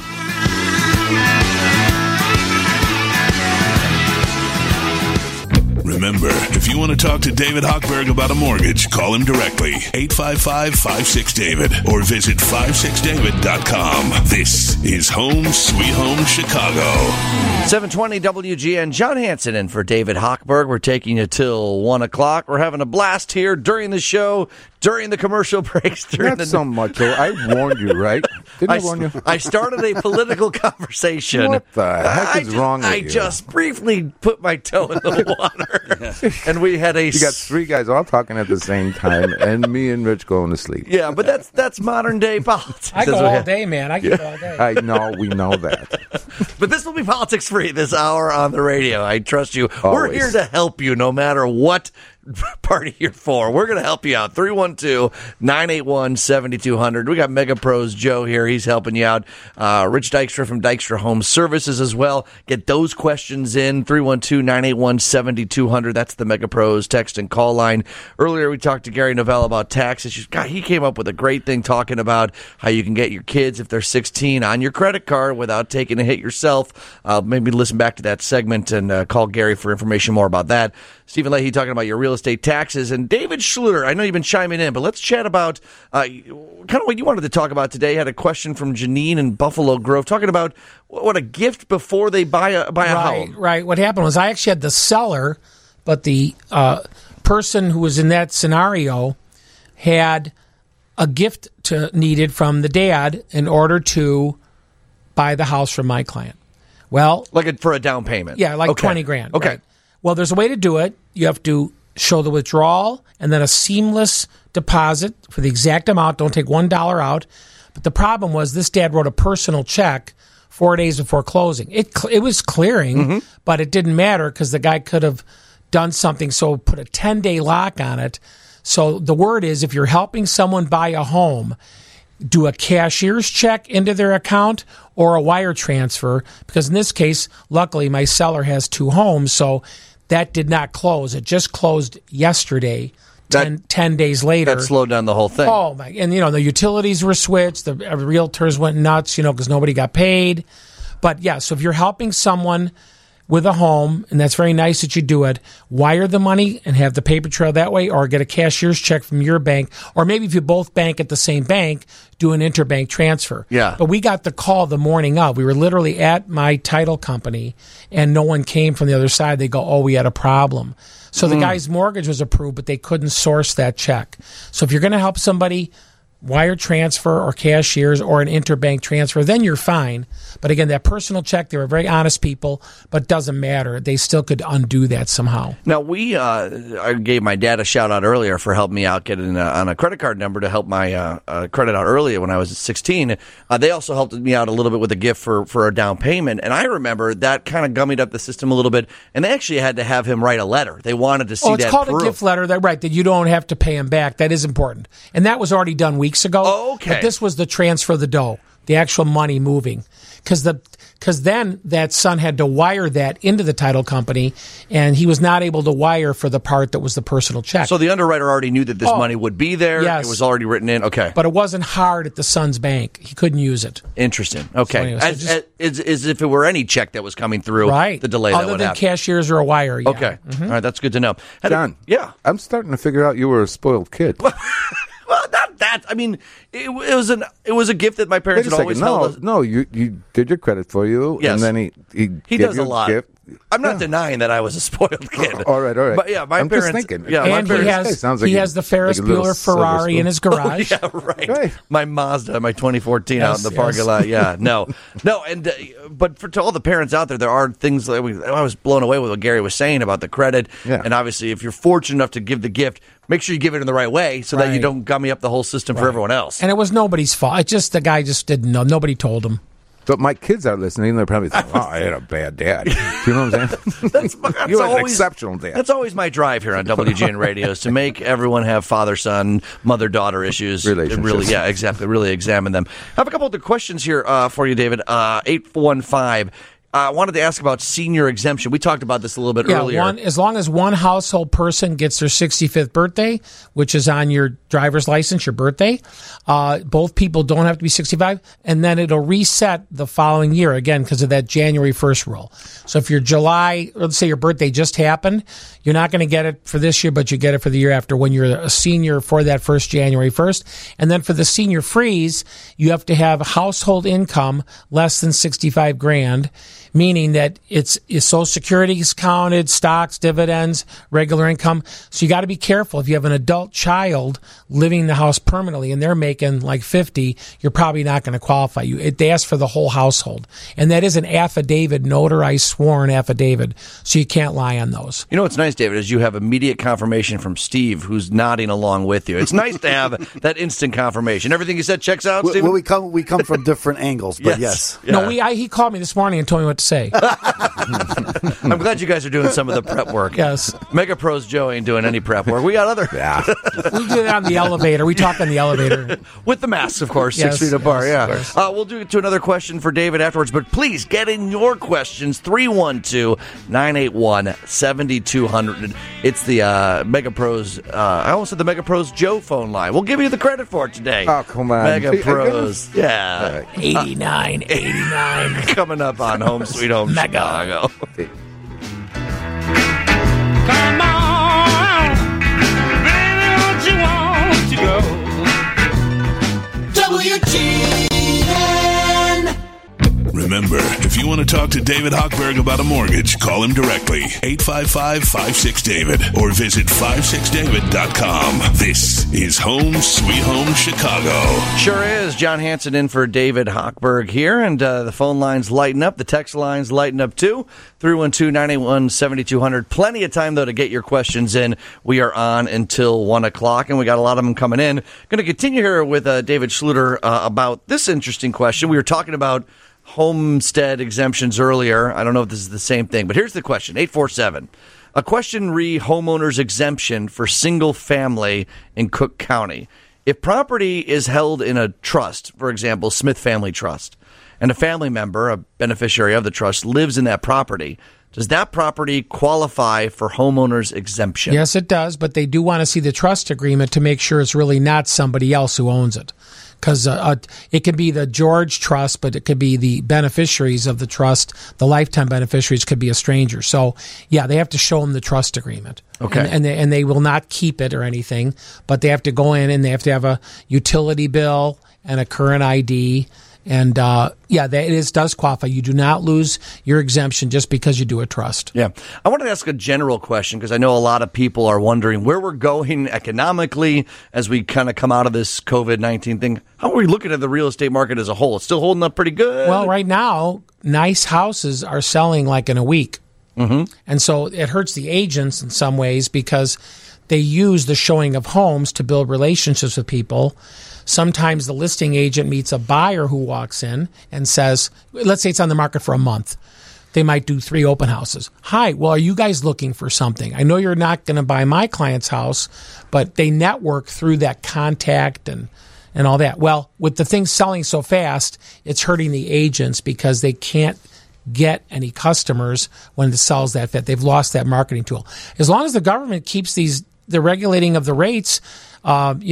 Remember, if you want to talk to David Hochberg about a mortgage, call him directly, 855-56-DAVID, or visit 56david.com. This is Home Sweet Home Chicago. 720 WGN. John Hanson in for David Hochberg. We're taking you till 1 o'clock. We're having a blast here during the show, during the commercial breaks. Not so much, though. I warned you, right? Didn't I warn you? I started a political conversation. What the heck is wrong with you? I just briefly put my toe in the water, and we had You got three guys all talking at the same time, and me and Rich going to sleep. Yeah, but that's modern day politics. I go all day, man. I can go all day. I know, we know that. But this will be politics free this hour on the radio. I trust you. Always. We're here to help you no matter what party you're for. We're going to help you out. 312-981-7200. We got Mega Pros Joe here. He's helping you out. Rich Dykstra from Dykstra Home Services as well. Get those questions in. 312-981-7200. That's the Mega Pros text and call line. Earlier we talked to Gary Novell about tax issues. God, he came up with a great thing talking about how you can get your kids, if they're 16, on your credit card without taking a hit yourself. Maybe listen back to that segment and call Gary for information more about that. Stephen Leahy talking about your real estate taxes. And David Schluter, I know you've been chiming in, but let's chat about kind of what you wanted to talk about today. Had a question from Janine in Buffalo Grove talking about what a gift before they buy a home. Right. What happened was I actually had the seller, but the person who was in that scenario had a gift needed from the dad in order to buy the house from my client. Well, for a down payment. Yeah, like okay. $20,000. Okay. Right. Well, there's a way to do it. You have to show the withdrawal and then a seamless deposit for the exact amount. Don't take $1 out. But the problem was this dad wrote a personal check 4 days before closing. It was clearing, but it didn't matter because the guy could have done something, so put a 10-day lock on it. So the word is, if you're helping someone buy a home, do a cashier's check into their account or a wire transfer, because in this case, luckily, my seller has 2 homes, so that did not close. It just closed yesterday, 10 days later. That slowed down the whole thing. Oh, my. And, the utilities were switched. The realtors went nuts, because nobody got paid. But, yeah, so if you're helping someone with a home, and that's very nice that you do it, wire the money and have the paper trail that way, or get a cashier's check from your bank, or maybe if you both bank at the same bank, do an interbank transfer. Yeah. But we got the call the morning of. We were literally at my title company, and no one came from the other side. They go, we had a problem. So the guy's mortgage was approved, but they couldn't source that check. So if you're going to help somebody wire transfer or cashiers or an interbank transfer, then you're fine. But again, that personal check, they were very honest people, but doesn't matter. They still could undo that somehow. Now, I gave my dad a shout-out earlier for helping me out getting on a credit card number to help my credit out earlier when I was 16. They also helped me out a little bit with a gift for a down payment. And I remember that kind of gummied up the system a little bit. And they actually had to have him write a letter. They wanted to see that it's called proof. A gift letter, that you don't have to pay him back. That is important. And that was already done weeks ago. Oh, okay. But this was the transfer of the dough, the actual money moving. Because then that son had to wire that into the title company, and he was not able to wire for the part that was the personal check. So the underwriter already knew that this money would be there. Yes. It was already written in. Okay. But it wasn't hard at the son's bank. He couldn't use it. Interesting. Okay. So anyway, as if it were any check that was coming through, right. The delay Other that would than happen. cashiers or a wire, yeah. Okay. All right, that's good to know. John, yeah. I'm starting to figure out you were a spoiled kid. Well, not that. I mean, it was a gift that my parents had always held us. No, you did your credit for you, Yes. and then he He gave does you a lot. Gift. I'm not denying that I was a spoiled kid. All right. But yeah, my I'm parents. just thinking. Yeah, And my parents. he has the Ferris Bueller Ferrari in his garage. Yeah, right. My Mazda, my 2014 out in the parking lot. Yeah, no, and but to all the parents out there, there are things that I was blown away with what Gary was saying about the credit. Yeah. And obviously, if you're fortunate enough to give the gift, make sure you give it in the right way so that you don't gummy up the whole system for everyone else. And it was nobody's fault. The guy just didn't know. Nobody told him. But my kids are listening. They're probably thinking, I had a bad dad. Do you know what I'm saying? That's you had an always, exceptional dad. That's always my drive here on WGN Radio, is to make everyone have father-son, mother-daughter issues. Relationships. Really, yeah, exactly. Really examine them. I have a couple of the questions here for you, David. 815. I wanted to ask about senior exemption. We talked about this a little bit earlier. As long as one household person gets their 65th birthday, which is on your driver's license, your birthday, both people don't have to be 65, and then it'll reset the following year, again, because of that January 1st rule. So if you're let's say your birthday just happened, you're not going to get it for this year, but you get it for the year after when you're a senior for that first January 1st. And then for the senior freeze, you have to have household income less than $65,000. meaning that it's Social Security is counted, stocks, dividends, regular income. So you got to be careful. If you have an adult child living in the house permanently and they're making like 50, you're probably not going to qualify. They ask for the whole household. And that is an affidavit, notarized, sworn affidavit. So you can't lie on those. You know what's nice, David, is you have immediate confirmation from Steve, who's nodding along with you. It's nice to have that instant confirmation. Everything you said checks out, Steve? Well, we come from different angles, but yes. Yeah. No, he called me this morning and told me what to say. I'm glad you guys are doing some of the prep work. Yes. Mega Pros Joe ain't doing any prep work. We got other... Yeah. We do it on the elevator. We talk on the elevator. With the masks, of course, Yes, 6 feet apart, yes, yeah. We'll do to another question for David afterwards, but please get in your questions, 312-981-7200. It's the Mega Pros, I almost said the Mega Pros Joe phone line. We'll give you the credit for it today. Oh, come on. Mega Pros. Yeah. 89. Coming up on Home Sweet Home Chicago. Come on, baby, don't you want to go? WGN. Remember, if you want to talk to David Hochberg about a mortgage, call him directly, 855-56-DAVID, or visit 56david.com. This is Home Sweet Home Chicago. Sure is. John Hanson in for David Hochberg here, and the phone lines lighten up. The text lines lighten up, too. 312-981-7200. Plenty of time, though, to get your questions in. We are on until 1 o'clock, and we got a lot of them coming in. Going to continue here with David Schluter about this interesting question. We were talking about homestead exemptions earlier. I don't know if this is the same thing, but here's the question, 847. A question re homeowner's exemption for single family in Cook County. If property is held in a trust, for example, Smith Family Trust, and a family member, a beneficiary of the trust, lives in that property, does that property qualify for homeowner's exemption? Yes, it does, but they do want to see the trust agreement to make sure it's really not somebody else who owns it. Because it could be the George Trust, but it could be the beneficiaries of the trust. The lifetime beneficiaries could be a stranger. So, yeah, they have to show them the trust agreement. Okay. And they will not keep it or anything, but they have to go in and they have to have a utility bill and a current ID. And, it does qualify. You do not lose your exemption just because you do a trust. Yeah. I wanted to ask a general question because I know a lot of people are wondering where we're going economically as we kind of come out of this COVID-19 thing. How are we looking at the real estate market as a whole? It's still holding up pretty good. Well, right now, nice houses are selling like in a week. Mm-hmm. And so it hurts the agents in some ways because they use the showing of homes to build relationships with people. Sometimes the listing agent meets a buyer who walks in and says, let's say it's on the market for a month. They might do 3 open houses. Hi, well, are you guys looking for something? I know you're not going to buy my client's house, but they network through that contact and all that. Well, with the thing selling so fast, it's hurting the agents because they can't get any customers when it sells that fast. They've lost that marketing tool. As long as the government keeps the regulating of the rates, and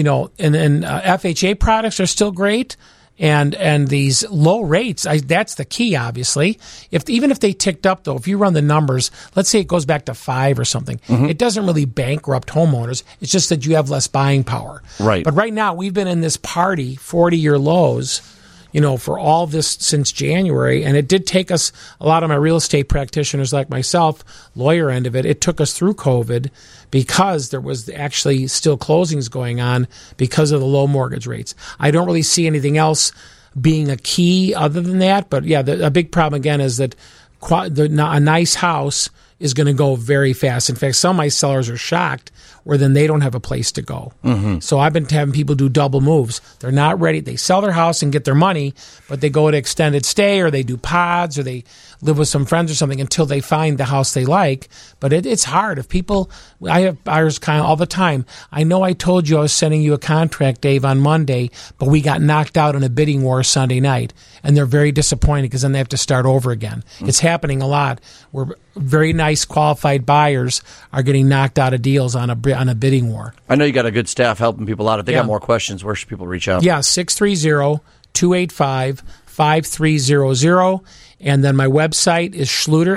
FHA products are still great, and these low rates, that's the key, obviously. Even if they ticked up, though, if you run the numbers, let's say it goes back to 5 or something, it doesn't really bankrupt homeowners. It's just that you have less buying power. Right. But right now, we've been in this party, 40-year lows, for all this since January. And it did take us, a lot of my real estate practitioners like myself, lawyer end of it, it took us through COVID because there was actually still closings going on because of the low mortgage rates. I don't really see anything else being a key other than that. But yeah, a big problem again is that a nice house is going to go very fast. In fact, some of my sellers are shocked where then they don't have a place to go. Mm-hmm. So I've been having people do double moves. They're not ready. They sell their house and get their money, but they go to extended stay or they do pods or they live with some friends or something until they find the house they like. But it's hard. I have buyers kind of all the time. I know I told you I was sending you a contract, Dave, on Monday, but we got knocked out in a bidding war Sunday night. And they're very disappointed because then they have to start over again. Mm-hmm. It's happening a lot where very nice qualified buyers are getting knocked out of deals on a bidding war. I know you got a good staff helping people out. If they got more questions, where should people reach out? Yeah, 630-285-5300. And then my website is Schlueter,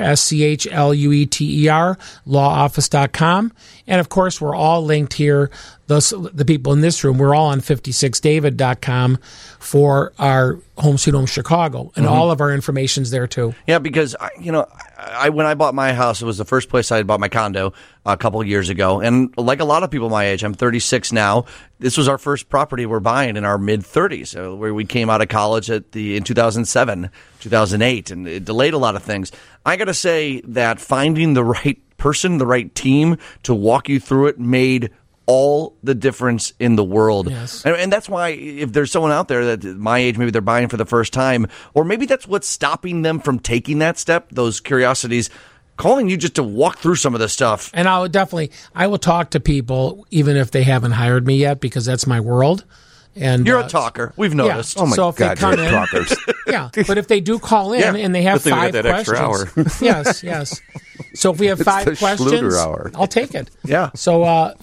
SCHLUETER, lawoffice.com. And of course, we're all linked here. The people in this room, we're all on 56david.com for our Home Sweet Home Chicago. And all of our information's there too. Yeah, because, when I bought my house, it was the first place I had bought my condo a couple of years ago. And like a lot of people my age, I'm 36 now. This was our first property we're buying in our mid-30s, where we came out of college in 2007, 2008, and it delayed a lot of things. I got to say that finding the right person, the right team to walk you through it made all the difference in the world. Yes. And that's why if there's someone out there that my age, maybe they're buying for the first time, or maybe that's what's stopping them from taking that step, those curiosities, calling you just to walk through some of this stuff. And I will talk to people even if they haven't hired me yet, because that's my world. And you're a talker. We've noticed. Yeah. Oh my so if God, they come you're in, talkers. Yeah, but if they do call in and they have Good thing we 5 got that questions, extra hour. yes. So if we have It's 5 the questions, Schlueter hour. I'll take it. Yeah. So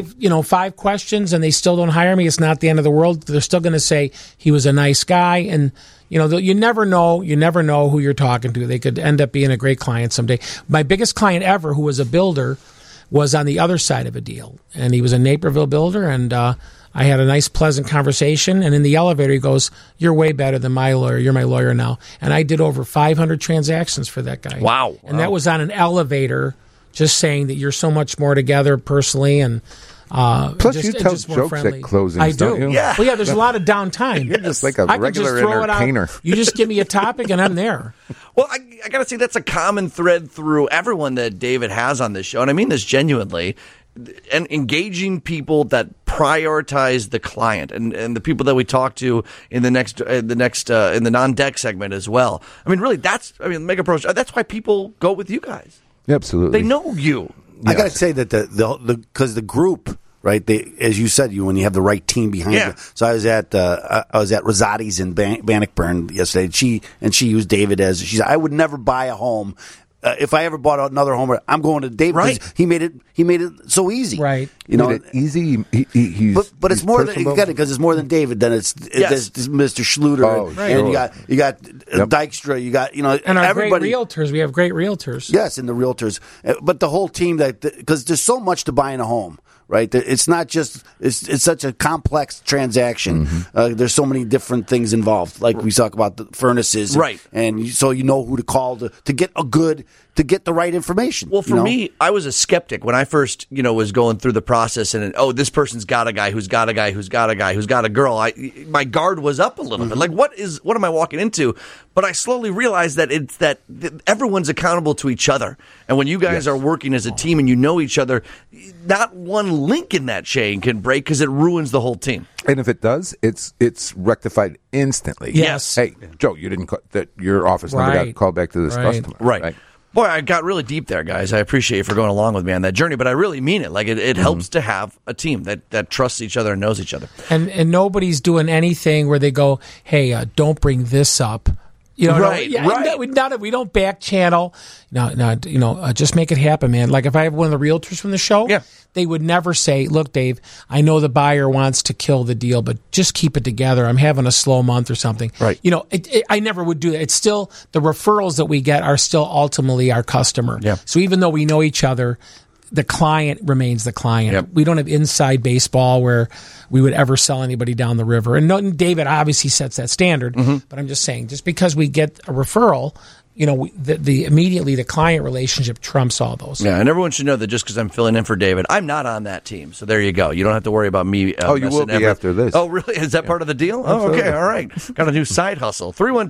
5 questions, and they still don't hire me. It's not the end of the world. They're still going to say he was a nice guy, and you never know. You never know who you're talking to. They could end up being a great client someday. My biggest client ever, who was a builder, was on the other side of a deal, and he was a Naperville builder, and I had a nice, pleasant conversation, and in the elevator, he goes, "You're way better than my lawyer. You're my lawyer now." And I did over 500 transactions for that guy. Wow. And that was on an elevator, just saying that you're so much more together personally, and Plus, you tell jokes at closings, I do. don't you? Yeah. Well, yeah, there's a lot of downtime. You're just like a I could just regular throw it out. entertainer. You just give me a topic, and I'm there. Well, I got to say, that's a common thread through everyone that David has on this show, and I mean this genuinely. And engaging people that prioritize the client and the people that we talk to in the non-deck segment as well. I mean, really, Mega Pros. That's why people go with you guys. Absolutely, they know you. I got to say that because the group, right? As you said, when you have the right team behind you. So I was at Rosati's in Bannockburn yesterday. She used David as she said, I would never buy a home. If I ever bought another home, I'm going to David. Right. He made it so easy. Right. You know, made it easy. But it's more than because it's more than David. Then it's Mr. Schlueter, and you got Dykstra. You got and our everybody. great realtors. We have great realtors. Yes, and the realtors, but the whole team because there's so much to buying a home. Right, it's not just it's such a complex transaction. Mm-hmm. There's so many different things involved. Like we talk about the furnaces, right? And so you know who to call to get the right information. Well, for me, I was a skeptic when I first was going through the process, and this person's got a guy who's got a guy who's got a guy who's got a girl. My guard was up a little bit. Like, what am I walking into? But I slowly realized that it's that everyone's accountable to each other, and when you guys are working as a team and you know each other, not one link in that chain can break because it ruins the whole team. And if it does, it's rectified instantly. Yes. Hey, Joe, you didn't that your office number got called back to this customer. Right. Boy, I got really deep there, guys. I appreciate you for going along with me on that journey, but I really mean it. Like it helps to have a team that trusts each other and knows each other. And nobody's doing anything where they go, "Hey, don't bring this up." Right. We don't back channel. No, just make it happen, man. Like if I have one of the realtors from the show, they would never say, "Look, Dave, I know the buyer wants to kill the deal, but just keep it together. I'm having a slow month or something." Right. I never would do that. It's still the referrals that we get are still ultimately our customer. Yeah. So even though we know each other, the client remains the client. Yep. We don't have inside baseball where we would ever sell anybody down the river. And David obviously sets that standard, but I'm just saying, just because we get a referral, immediately the client relationship trumps all those. Yeah, and everyone should know that just because I'm filling in for David, I'm not on that team. So there you go. You don't have to worry about me. You will be after this. Oh, really? Is that part of the deal? Absolutely. Oh, okay. All right. Got a new side hustle.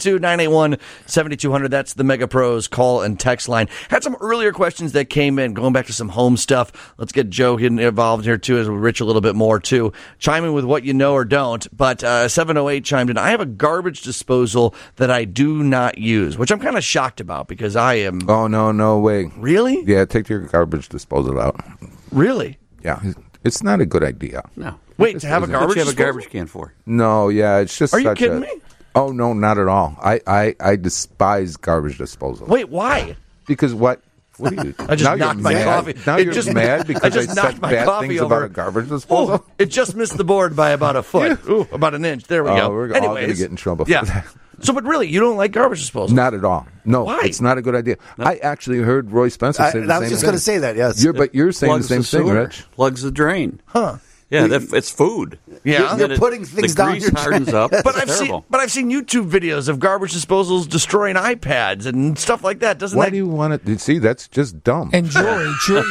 312-981-7200. That's the Mega Pros call and text line. Had some earlier questions that came in, going back to some home stuff. Let's get Joe getting involved here, too, as we reach a little bit more, too. Chime in with what you know or don't. But 708 chimed in. I have a garbage disposal that I do not use, which I'm kind of shocked about because I am... Oh, no way. Really? Yeah, take your garbage disposal out. Really? Yeah. It's not a good idea. No. Wait, to have a garbage disposal? What do you have a disposal? garbage can for? No, yeah, it's just Are you kidding me? Oh, no, not at all. I despise garbage disposal. Wait, why? Because what are you... I just knocked my coffee. Now you're mad because I said bad things about a garbage disposal? Oh, it just missed the board by about a foot. Ooh, about an inch. There we go. We're all going to get in trouble for that. So, but really, you don't like garbage disposal? Not at all. No, Why? it's not a good idea. I actually heard Roy Spencer say the same thing. I was just going to say that, yes. But you're saying the Plugs same the thing, sewer, Rich. Plugs the drain. Huh. Yeah, it's food. Yeah. And then You're putting things the down grease your hardens up. But It's terrible. I've seen YouTube videos of garbage disposals destroying iPads and stuff like that. Doesn't Why that? do you want to see? That's just dumb. And jewelry.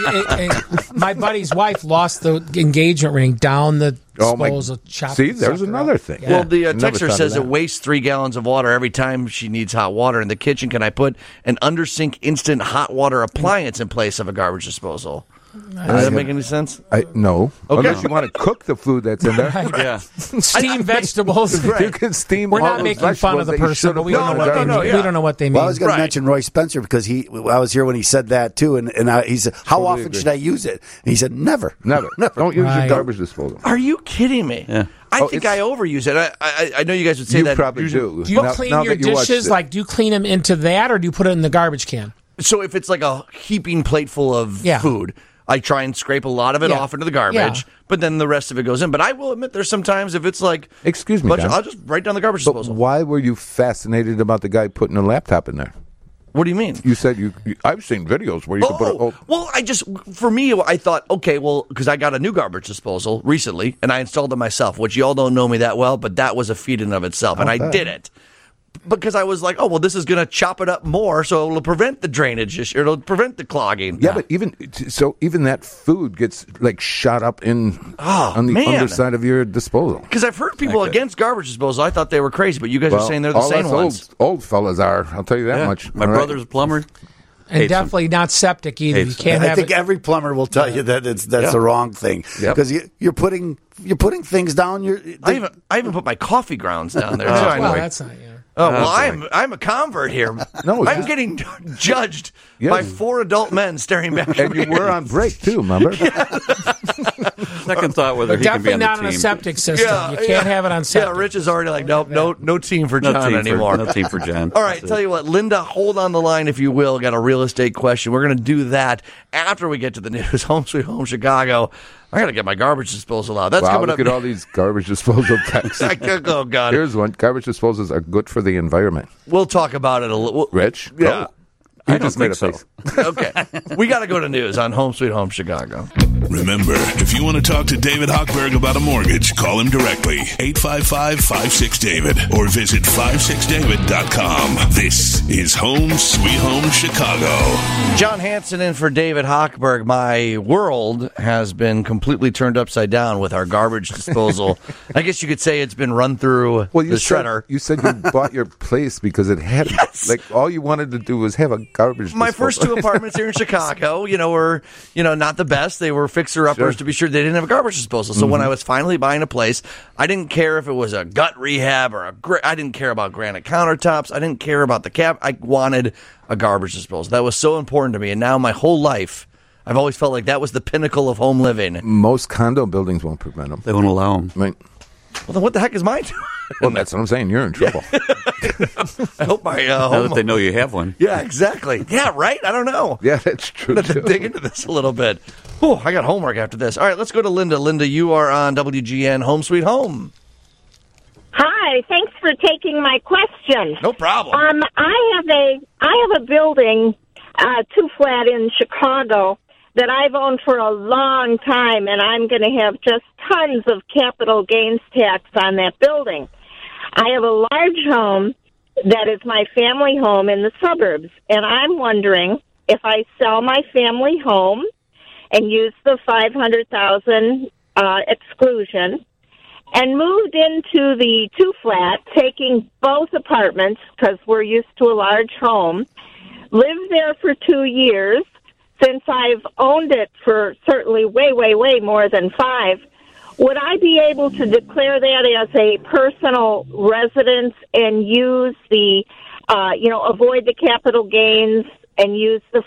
My buddy's wife lost the engagement ring down the disposal. See, there's another thing. Well, the Never texter thought says of it that. wastes 3 gallons of water every time she needs hot water in the kitchen. Can I put an undersink instant hot water appliance in place of a garbage disposal? Does that make any sense? No. Okay. Unless you want to cook the food that's in there. Yeah. Steam vegetables. You can steam We're all not those making fun of vegetables the that you person, but we should've don't know put what in they there. mean. We don't know what they mean. Well, I was going to mention Roy Spencer because I was here when he said that too, and he said, "How Totally often agree. should I use it?" And he said, "Never, Never. Don't use Right. your garbage disposal. Are you kidding me? Yeah. I Oh, think it's- I overuse it. I know you guys would say You that. probably usually- do. Do you Now- clean now your that you watched dishes? it. Like, do you clean them into that, or do you put it in the garbage can? So if it's like a heaping plate full of Yeah. food, I try and scrape a lot of it Yeah. off into the garbage, Yeah. but then the rest of it goes in. But I will admit, there's sometimes if it's like, Excuse me, John. I'll just write down the garbage But disposal. why were you fascinated about the guy putting a laptop in there? What do you mean? You said I've seen videos where you could put a. Well, for me, I thought, okay, well, because I got a new garbage disposal recently, and I installed it myself, which you all don't know me that well, but that was a feat in of itself, and I did it. Because I was like, oh, well, this is going to chop it up more, so it'll prevent the drainage issue. It'll prevent the clogging. Yeah, but even that food gets like shot up on the man. underside of your disposal. Because I've heard people against garbage disposal. I thought they were crazy, but you guys are saying they're the all same us ones. Old fellas are. I'll tell you that Yeah. much. My All right? brother's a plumber. And Hates definitely not septic either. You Hates can't I have think it. every plumber will tell you that that's the wrong thing Yep. because you're putting things down. I even put my coffee grounds down there. too. Well, Anyway. that's not. Yeah. Oh, well, I'm a convert here. No, I'm just- getting judged Yes. by 4 adult men staring back at And me. you were on break too, remember? Second thought whether But he can be definitely on not the on a team. septic system. You can't have it on septic. Yeah, Rich is already like, nope, no team for No John team anymore. no team for John. All right, That's tell it. you what, Linda, hold on the line if you will. Got a real estate question. We're going to do that after we get to the news. Home Sweet Home Chicago. I got to get my garbage disposal out. That's Wow, coming look up. at all these garbage disposal texts. Oh, God. Here's one. Garbage disposals are good for the environment. We'll talk about it a little. Rich? Yeah. Go. You I don't just made a think face. Okay. We got to go to news on Home Sweet Home Chicago. Remember, if you want to talk to David Hochberg about a mortgage, call him directly, 855-56-DAVID, or visit 56david.com. This is Home Sweet Home Chicago. John Hanson in for David Hochberg. My world has been completely turned upside down with our garbage disposal. I guess you could say it's been run through the shredder. You said you bought your place because it had like all you wanted to do was have a garbage My disposal. first 2 apartments here in Chicago, were, not the best. They were fixer-uppers Sure. to be sure they didn't have a garbage disposal. So when I was finally buying a place, I didn't care if it was a gut rehab or I didn't care about granite countertops. I didn't care about the cap. I wanted a garbage disposal. That was so important to me. And now my whole life, I've always felt like that was the pinnacle of home living. Most condo buildings won't prevent them. They won't allow them. Right. Well, then what the heck is mine? Well, that's what I'm saying. You're in trouble. I hope my Now home... that they know you have one. Yeah, exactly. Yeah, right? I don't know. Yeah, that's true. Let's dig into this a little bit. Oh, I got homework after this. All right, let's go to Linda. Linda, you are on WGN Home Sweet Home. Hi, thanks for taking my question. No problem. I have a building, 2-flat in Chicago that I've owned for a long time, and I'm going to have just tons of capital gains tax on that building. I have a large home that is my family home in the suburbs, and I'm wondering if I sell my family home and use the $500,000 exclusion and moved into the 2-flat, taking both apartments because we're used to a large home, lived there for 2 years. Since I've owned it for certainly way, way, way more than 5, would I be able to declare that as a personal residence and use the, avoid the capital gains and use the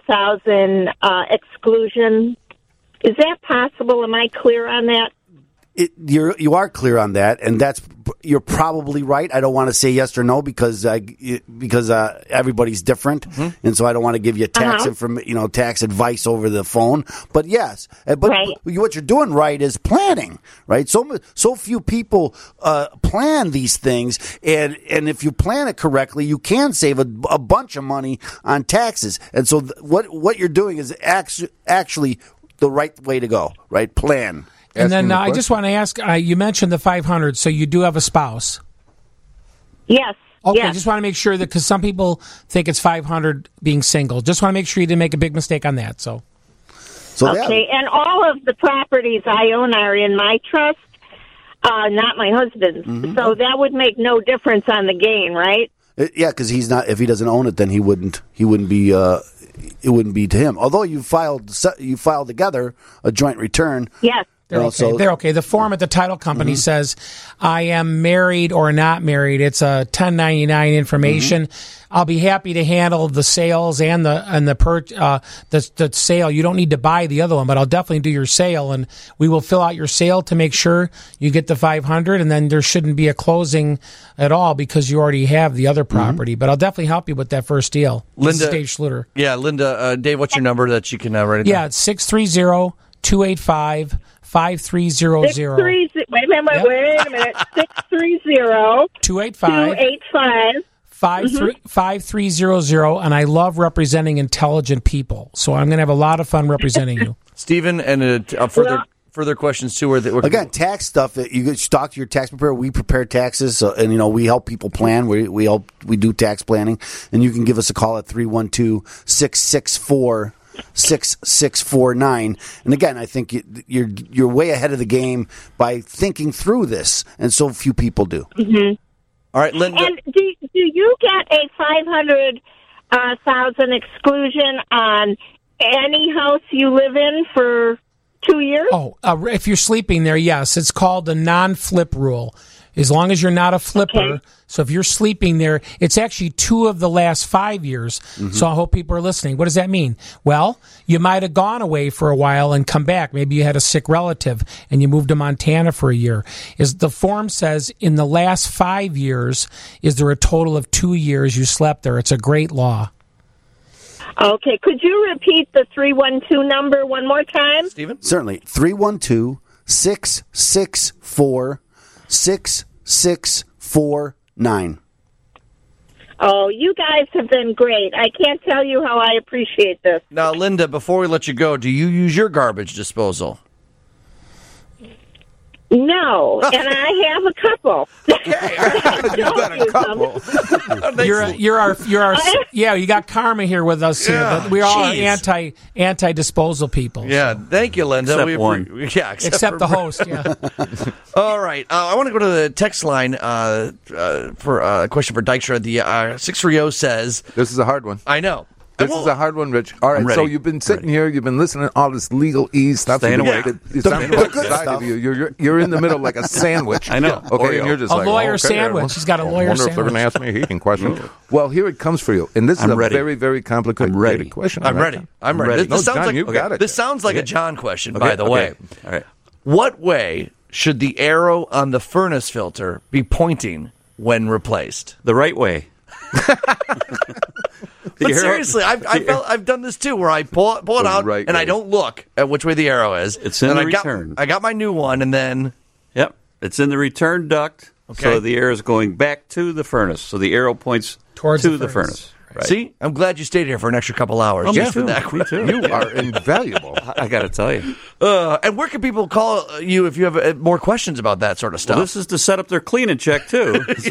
$500,000 exclusion? Is that possible? Am I clear on that? You are clear on that, and you're probably right. I don't want to say yes or no because everybody's different, and so I don't want to give you tax advice over the phone. But yes, what you're doing right is planning, right? So few people plan these things, and if you plan it correctly, you can save a bunch of money on taxes. And so what you're doing is actually the right way to go, right? Plan. And then I just want to ask, you mentioned the 500, so you do have a spouse? Yes. Okay, yes. Just want to make sure that, because some people think it's 500 being single. Just want to make sure you didn't make a big mistake on that. Okay, and all of the properties I own are in my trust, not my husband's. Mm-hmm. So that would make no difference on the gain, right? Yeah, because he's not. If he doesn't own it, then he wouldn't be. It wouldn't be to him. Although you filed together a joint return. Yes. They're okay. The form at the title company says, I am married or not married. It's a 1099 information. I'll be happy to handle the sales and the sale. You don't need to buy the other one, but I'll definitely do your sale, and we will fill out your sale to make sure you get the 500, and then there shouldn't be a closing at all because you already have the other property. But I'll definitely help you with that first deal. Linda, this is Dave Schluter. Yeah, Linda, Dave, what's your number that you can write it down? Yeah, it's 630-285-5300. 5300. Wait a minute. 630 285 5300, and I love representing intelligent people, so I'm going to have a lot of fun representing you. Stephen, and further questions too. Again, tax stuff. You should talk to your tax preparer. We prepare taxes, and we help people plan. We do tax planning, and you can give us a call at 312-664-6649. And again, I think you're way ahead of the game by thinking through this, and so few people do. Mm-hmm. All right, Linda. And do you get a $500,000 exclusion on any house you live in for 2 years? Oh, if you're sleeping there, yes. It's called the non-flip rule. As long as you're not a flipper. Okay. So if you're sleeping there, it's actually 2 of the last 5 years. Mm-hmm. So I hope people are listening. What does that mean? Well, you might have gone away for a while and come back. Maybe you had a sick relative and you moved to Montana for a year. The form says in the last 5 years, is there a total of 2 years you slept there? It's a great law. Okay. Could you repeat the 312 number one more time? Stephen? Certainly. 312-664-6649. Oh, you guys have been great. I can't tell you how I appreciate this. Now, Linda, before we let you go, do you use your garbage disposal? No, and I have a couple. Okay, you got a couple. You got Karma here with us here. But we all are anti-disposal people. Yeah, thank you, Linda. Except one. Except the host. Yeah. All right, I want to go to the text line for a question for Dykstra. The 630 says this is a hard one. I know. This is a hard one, Rich. All right, so you've been sitting here, you've been listening to all this legalese stuff. Staying awake. You're in the middle like a sandwich. I know. Okay, and you're just a lawyer sandwich. He's got a lawyer sandwich. I wonder if they're going to ask me a heating question. Well, here it comes for you. And this is a very, very complicated question. I'm ready. This sounds like This sounds like a John question, by the way. All right. What way should the arrow on the furnace filter be pointing when replaced? The right way. But seriously, I've done this too, where I pull it out and I don't look at which way the arrow is. It's in the return. I got my new one, and then it's in the return duct. Okay. So the arrow is going back to the furnace. So the arrow points towards the furnace. Right. See, I'm glad you stayed here for an extra couple hours. Me too. You are invaluable. I got to tell you. And where can people call you if you have more questions about that sort of stuff? Well, this is to set up their clean and check, too. It's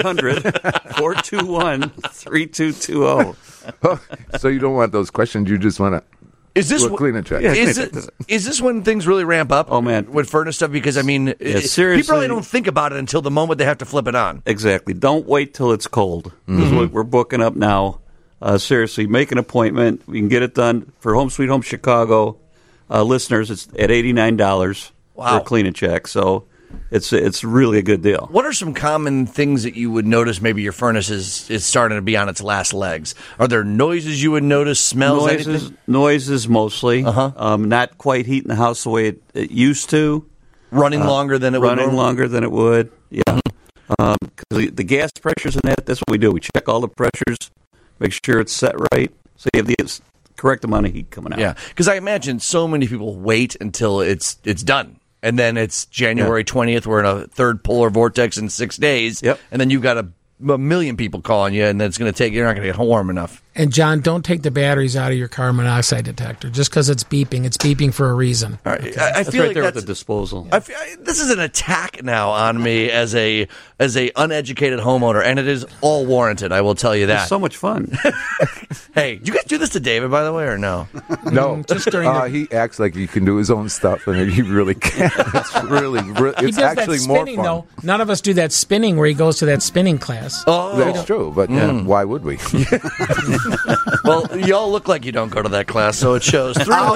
1-800-421-3220. So you don't want those questions. You just want to clean and check. Yeah, is this when things really ramp up? Oh, man. With furnace stuff? Because, I mean, seriously, people really don't think about it until the moment they have to flip it on. Exactly. Don't wait till it's cold. This is what we're booking up now. Seriously, make an appointment. We can get it done for Home Sweet Home Chicago listeners. It's at $89 for a clean and check. So it's really a good deal. What are some common things that you would notice maybe your furnace is starting to be on its last legs? Are there noises you would notice, smells, anything? Noises mostly. Not quite heating the house the way it used to. Running longer than it would. Running longer than it would, yeah. Because the gas pressures in that's what we do. We check all the pressures, make sure it's set right, so you have the correct amount of heat coming out. Yeah, because I imagine so many people wait until it's done. And then it's January 20th. We're in a third polar vortex in 6 days. Yep. And then you've got a million people calling you, and then it's going to take, you're not going to get warm enough. And, John, don't take the batteries out of your carbon monoxide detector. Just because it's beeping for a reason. All right. Okay. I That's feel right like there that's with the disposal. this is an attack now on me as a uneducated homeowner, and it is all warranted. I will tell you that. It's so much fun. Hey, do you guys do this to David, by the way, or no? No, just during he acts like he can do his own stuff, and he really can't. It's really he it's does actually that more spinning, fun. though. None of us do that spinning where he goes to that spinning class. Oh, That's true, but why would we? Well, y'all look like you don't go to that class, so it shows.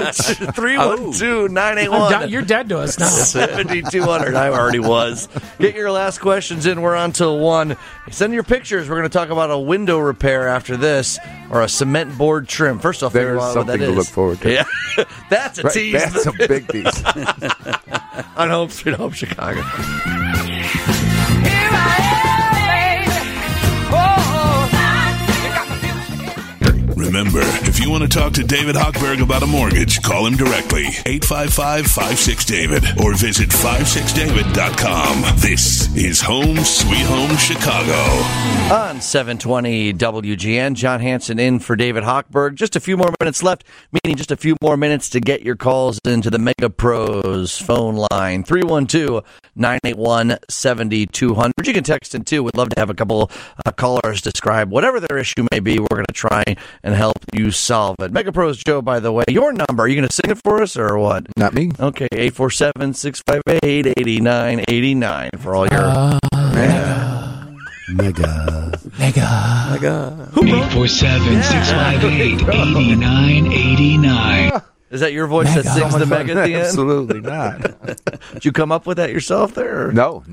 312-981. You're dead to us now. 7,200. I already was. Get your last questions in. We're on till 1. Send your pictures. We're going to talk about a window repair after this, or a cement board trim. First off, There's figure out what something that to is. look forward to. Yeah, that's a Right, tease. that's a big tease. On Hope Street, Hope, Chicago. Remember, if you want to talk to David Hochberg about a mortgage, call him directly, 855-56-DAVID, or visit 56david.com. This is Home Sweet Home Chicago. On 720 WGN, John Hanson in for David Hochberg. Just a few more minutes left, meaning just a few more minutes to get your calls into the Mega Pros phone line, 312-981-7200. You can text in, too. We'd love to have a couple callers describe whatever their issue may be. We're going to try and help you solve it. Mega Pros Joe, by the way, your number, are you going to sing it for us or what? Not me. Okay, 847-658-8989 for all your Mega. 847-658-8989. Is that your voice that sings the Mega at the end? Absolutely not. Did you come up with that yourself there? Or? No.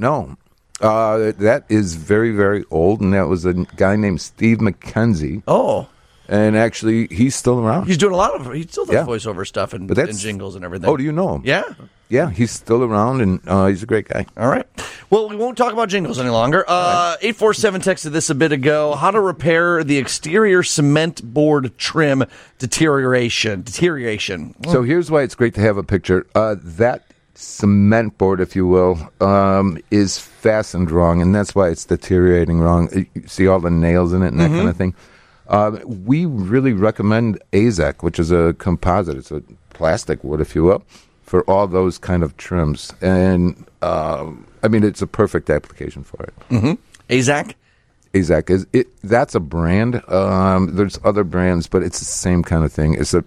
That is very, very old, and that was a guy named Steve McKenzie. Oh. And actually, he's still around. He still does voiceover stuff and jingles and everything. Oh, do you know him? Yeah. Yeah, he's still around, and he's a great guy. All right. Well, we won't talk about jingles any longer. 847 texted this a bit ago. How to repair the exterior cement board trim deterioration. So here's why it's great to have a picture. That cement board, if you will, is fastened wrong, and that's why it's deteriorating wrong. You see all the nails in it and that kind of thing. We really recommend AZEK, which is a composite. It's a plastic wood, if you will, for all those kind of trims. And, it's a perfect application for it. Mm-hmm. AZEK? AZEK that's a brand. There's other brands, but it's the same kind of thing. It's a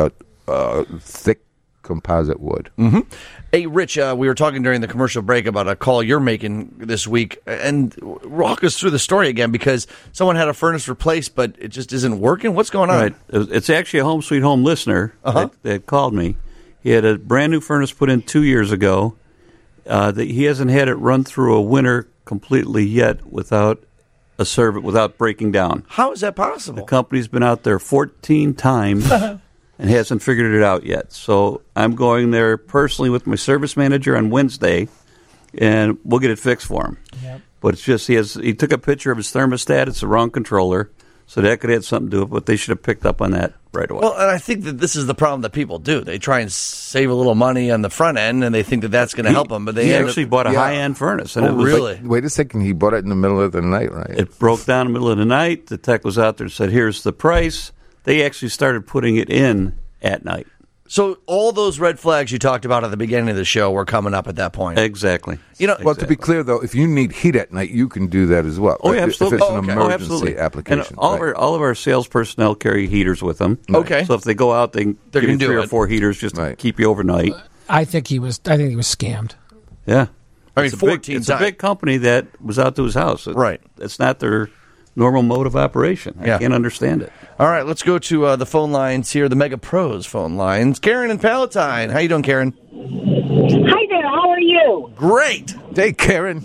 thick composite wood. Mm-hmm. Hey, Rich, we were talking during the commercial break about a call you're making this week, and walk us through the story again, because someone had a furnace replaced, but it just isn't working. What's going on? Right. It's actually a Home Sweet Home listener that called me. He had a brand new furnace put in 2 years ago. He hasn't had it run through a winter completely yet without breaking down. How is that possible? The company's been out there 14 times and hasn't figured it out yet. So I'm going there personally with my service manager on Wednesday, and we'll get it fixed for him. Yep. But it's just he took a picture of his thermostat. It's the wrong controller, so that could have something to do with it, but they should have picked up on that right away. Well, and I think that this is the problem that people do. They try and save a little money on the front end, and they think that that's going to help them. But they actually bought a high-end furnace. And it was really? Wait a second. He bought it in the middle of the night, right? It broke down in the middle of the night. The tech was out there and said, here's the price. They actually started putting it in at night. So all those red flags you talked about at the beginning of the show were coming up at that point. Exactly. Well, to be clear, though, if you need heat at night, you can do that as well. Oh, yeah, absolutely. If it's an emergency application. And all of our sales personnel carry heaters with them. Okay. So if they go out, they give you 3 or 4 heaters just to keep you overnight. I think he was scammed. Yeah. I mean, it's a big company that was out to his house. Right. It's not their normal mode of operation. I can't understand it. All right, let's go to the phone lines here, the Mega Pros phone lines. Karen in Palatine. How you doing, Karen? Hi there. How are you? Great. Hey, Karen.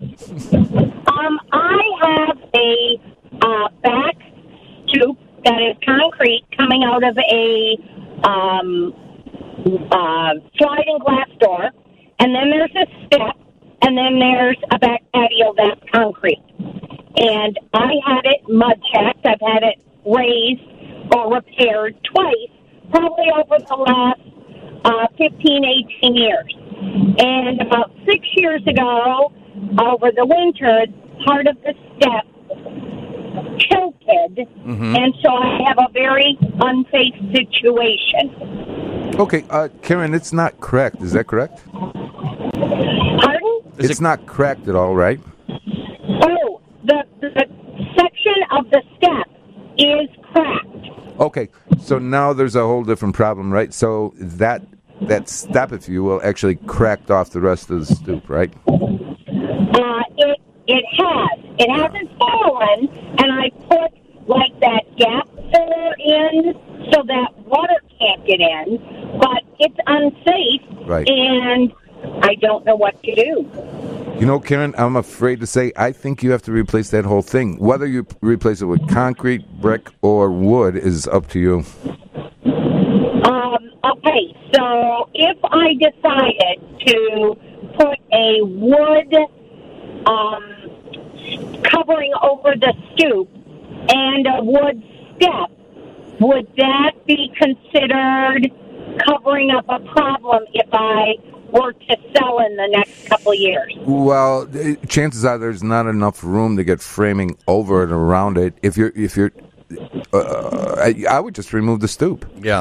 I have a back tube that is concrete coming out of a sliding glass door, and then there's a step, and then there's a back patio that's concrete. And I had it mud checked. I've had it raised or repaired twice, probably over the last 15, 18 years. And about 6 years ago, over the winter, part of the step tilted, and so I have a very unsafe situation. Okay, Karen, it's not cracked. Is that correct? Pardon? It's not cracked at all, right? Oh, the section of the step is cracked. Okay, so now there's a whole different problem, right? So that step, if you will, actually cracked off the rest of the stoop, right? It has. It hasn't fallen, and I put like that gap filler in so that water can't get in, but it's unsafe, Right. and I don't know what to do. You know, Karen, I'm afraid to say I think you have to replace that whole thing. Whether you replace it with concrete, brick, or wood is up to you. Okay, so if I decided to put a wood covering over the stoop and a wood step, would that be considered covering up a problem if I were to sell in the next couple of years? Well, chances are there's not enough room to get framing over and around it. If you're, I would just remove the stoop. Yeah.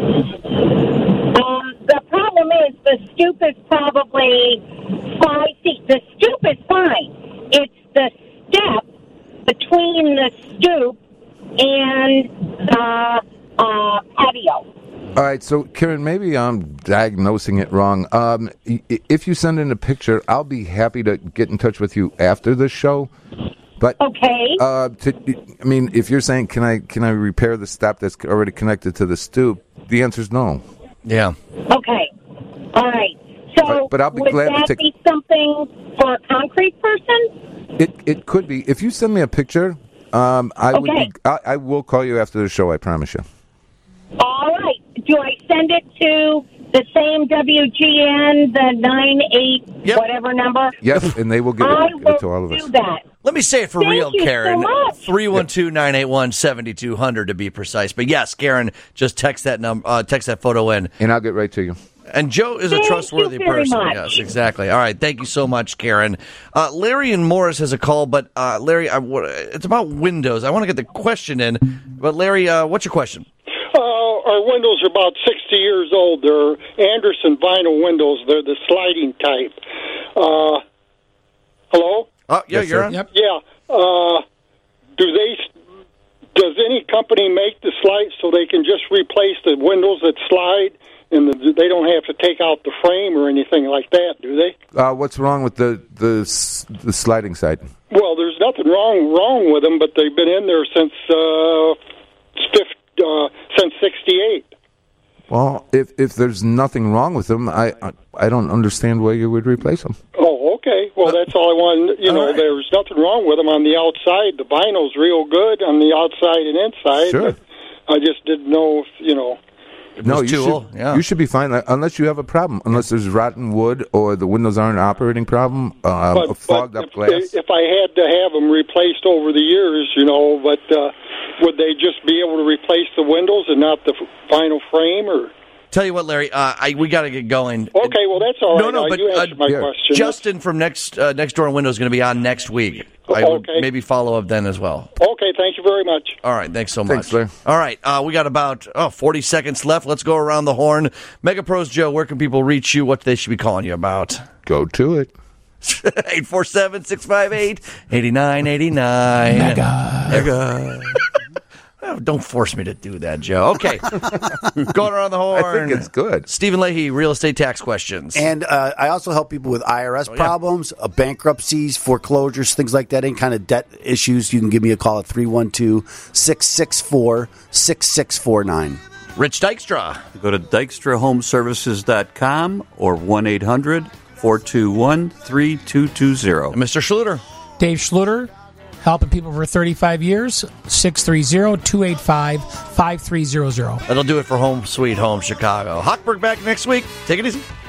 The problem is the stoop is probably 5 feet. The stoop is fine. It's the step between the stoop and the patio. All right, so Karen, maybe I'm diagnosing it wrong. If you send in a picture, I'll be happy to get in touch with you after the show. But okay, if you're saying can I repair the step that's already connected to the stoop, the answer is no. Yeah. Okay. All right. So but I'll be would glad to that take. be something for a concrete person? It could be. If you send me a picture, I will call you after the show. I promise you. All right. Do I send it to the same WGN, the 98 whatever number? Yes, and they will get I it to all of us. do that. Let me say it for Thank real, you Karen. so much. 312-981-7200 to be precise. But yes, Karen, just text that text that photo in, and I'll get right to you. And Joe is Thank a trustworthy you very person. much. Yes, exactly. All right, thank you so much, Karen. Larry and Morris has a call, but Larry, it's about windows. I want to get the question in, but Larry, what's your question? Our windows are about 60 years old. They're Anderson vinyl windows. They're the sliding type. Hello? Oh, yeah, you're on. Yep. Yeah. Does any company make the slide so they can just replace the windows that slide and they don't have to take out the frame or anything like that, do they? What's wrong with the sliding side? Well, there's nothing wrong with them, but they've been in there since 68. Well, if there's nothing wrong with them, I don't understand why you would replace them. Oh, okay. Well, that's all I wanted. Right. There's nothing wrong with them on the outside. The vinyl's real good on the outside and inside. Sure. But I just didn't know if, No, you should be fine unless you have a problem. Unless there's rotten wood or the windows aren't an operating problem, a fogged up glass. If I had to have them replaced over the years, but would they just be able to replace the windows and not the vinyl frame? Or Tell you what, Larry, we got to get going. Okay, well that's all right. No, but you answered my question. Justin from Next Door Windows is going to be on next week. I would maybe follow up then as well. Okay, thank you very much. All right, thanks so much. Thanks, Larry. All right, we got about 40 seconds left. Let's go around the horn. MegaPros Joe, where can people reach you? What they should be calling you about? Go to it. 847-658-8989. Mega. Oh, don't force me to do that, Joe. Okay. Going around the horn. I think it's good. Stephen Leahy, real estate tax questions. And I also help people with IRS problems, bankruptcies, foreclosures, things like that, any kind of debt issues. You can give me a call at 312-664-6649. Rich Dykstra. Go to DykstraHomeservices.com or 1-800-421-3220. Mr. Schluter. Dave Schluter, helping people for 35 years, 630-285-5300. That'll do it for Home Sweet Home Chicago. Hochberg back next week. Take it easy.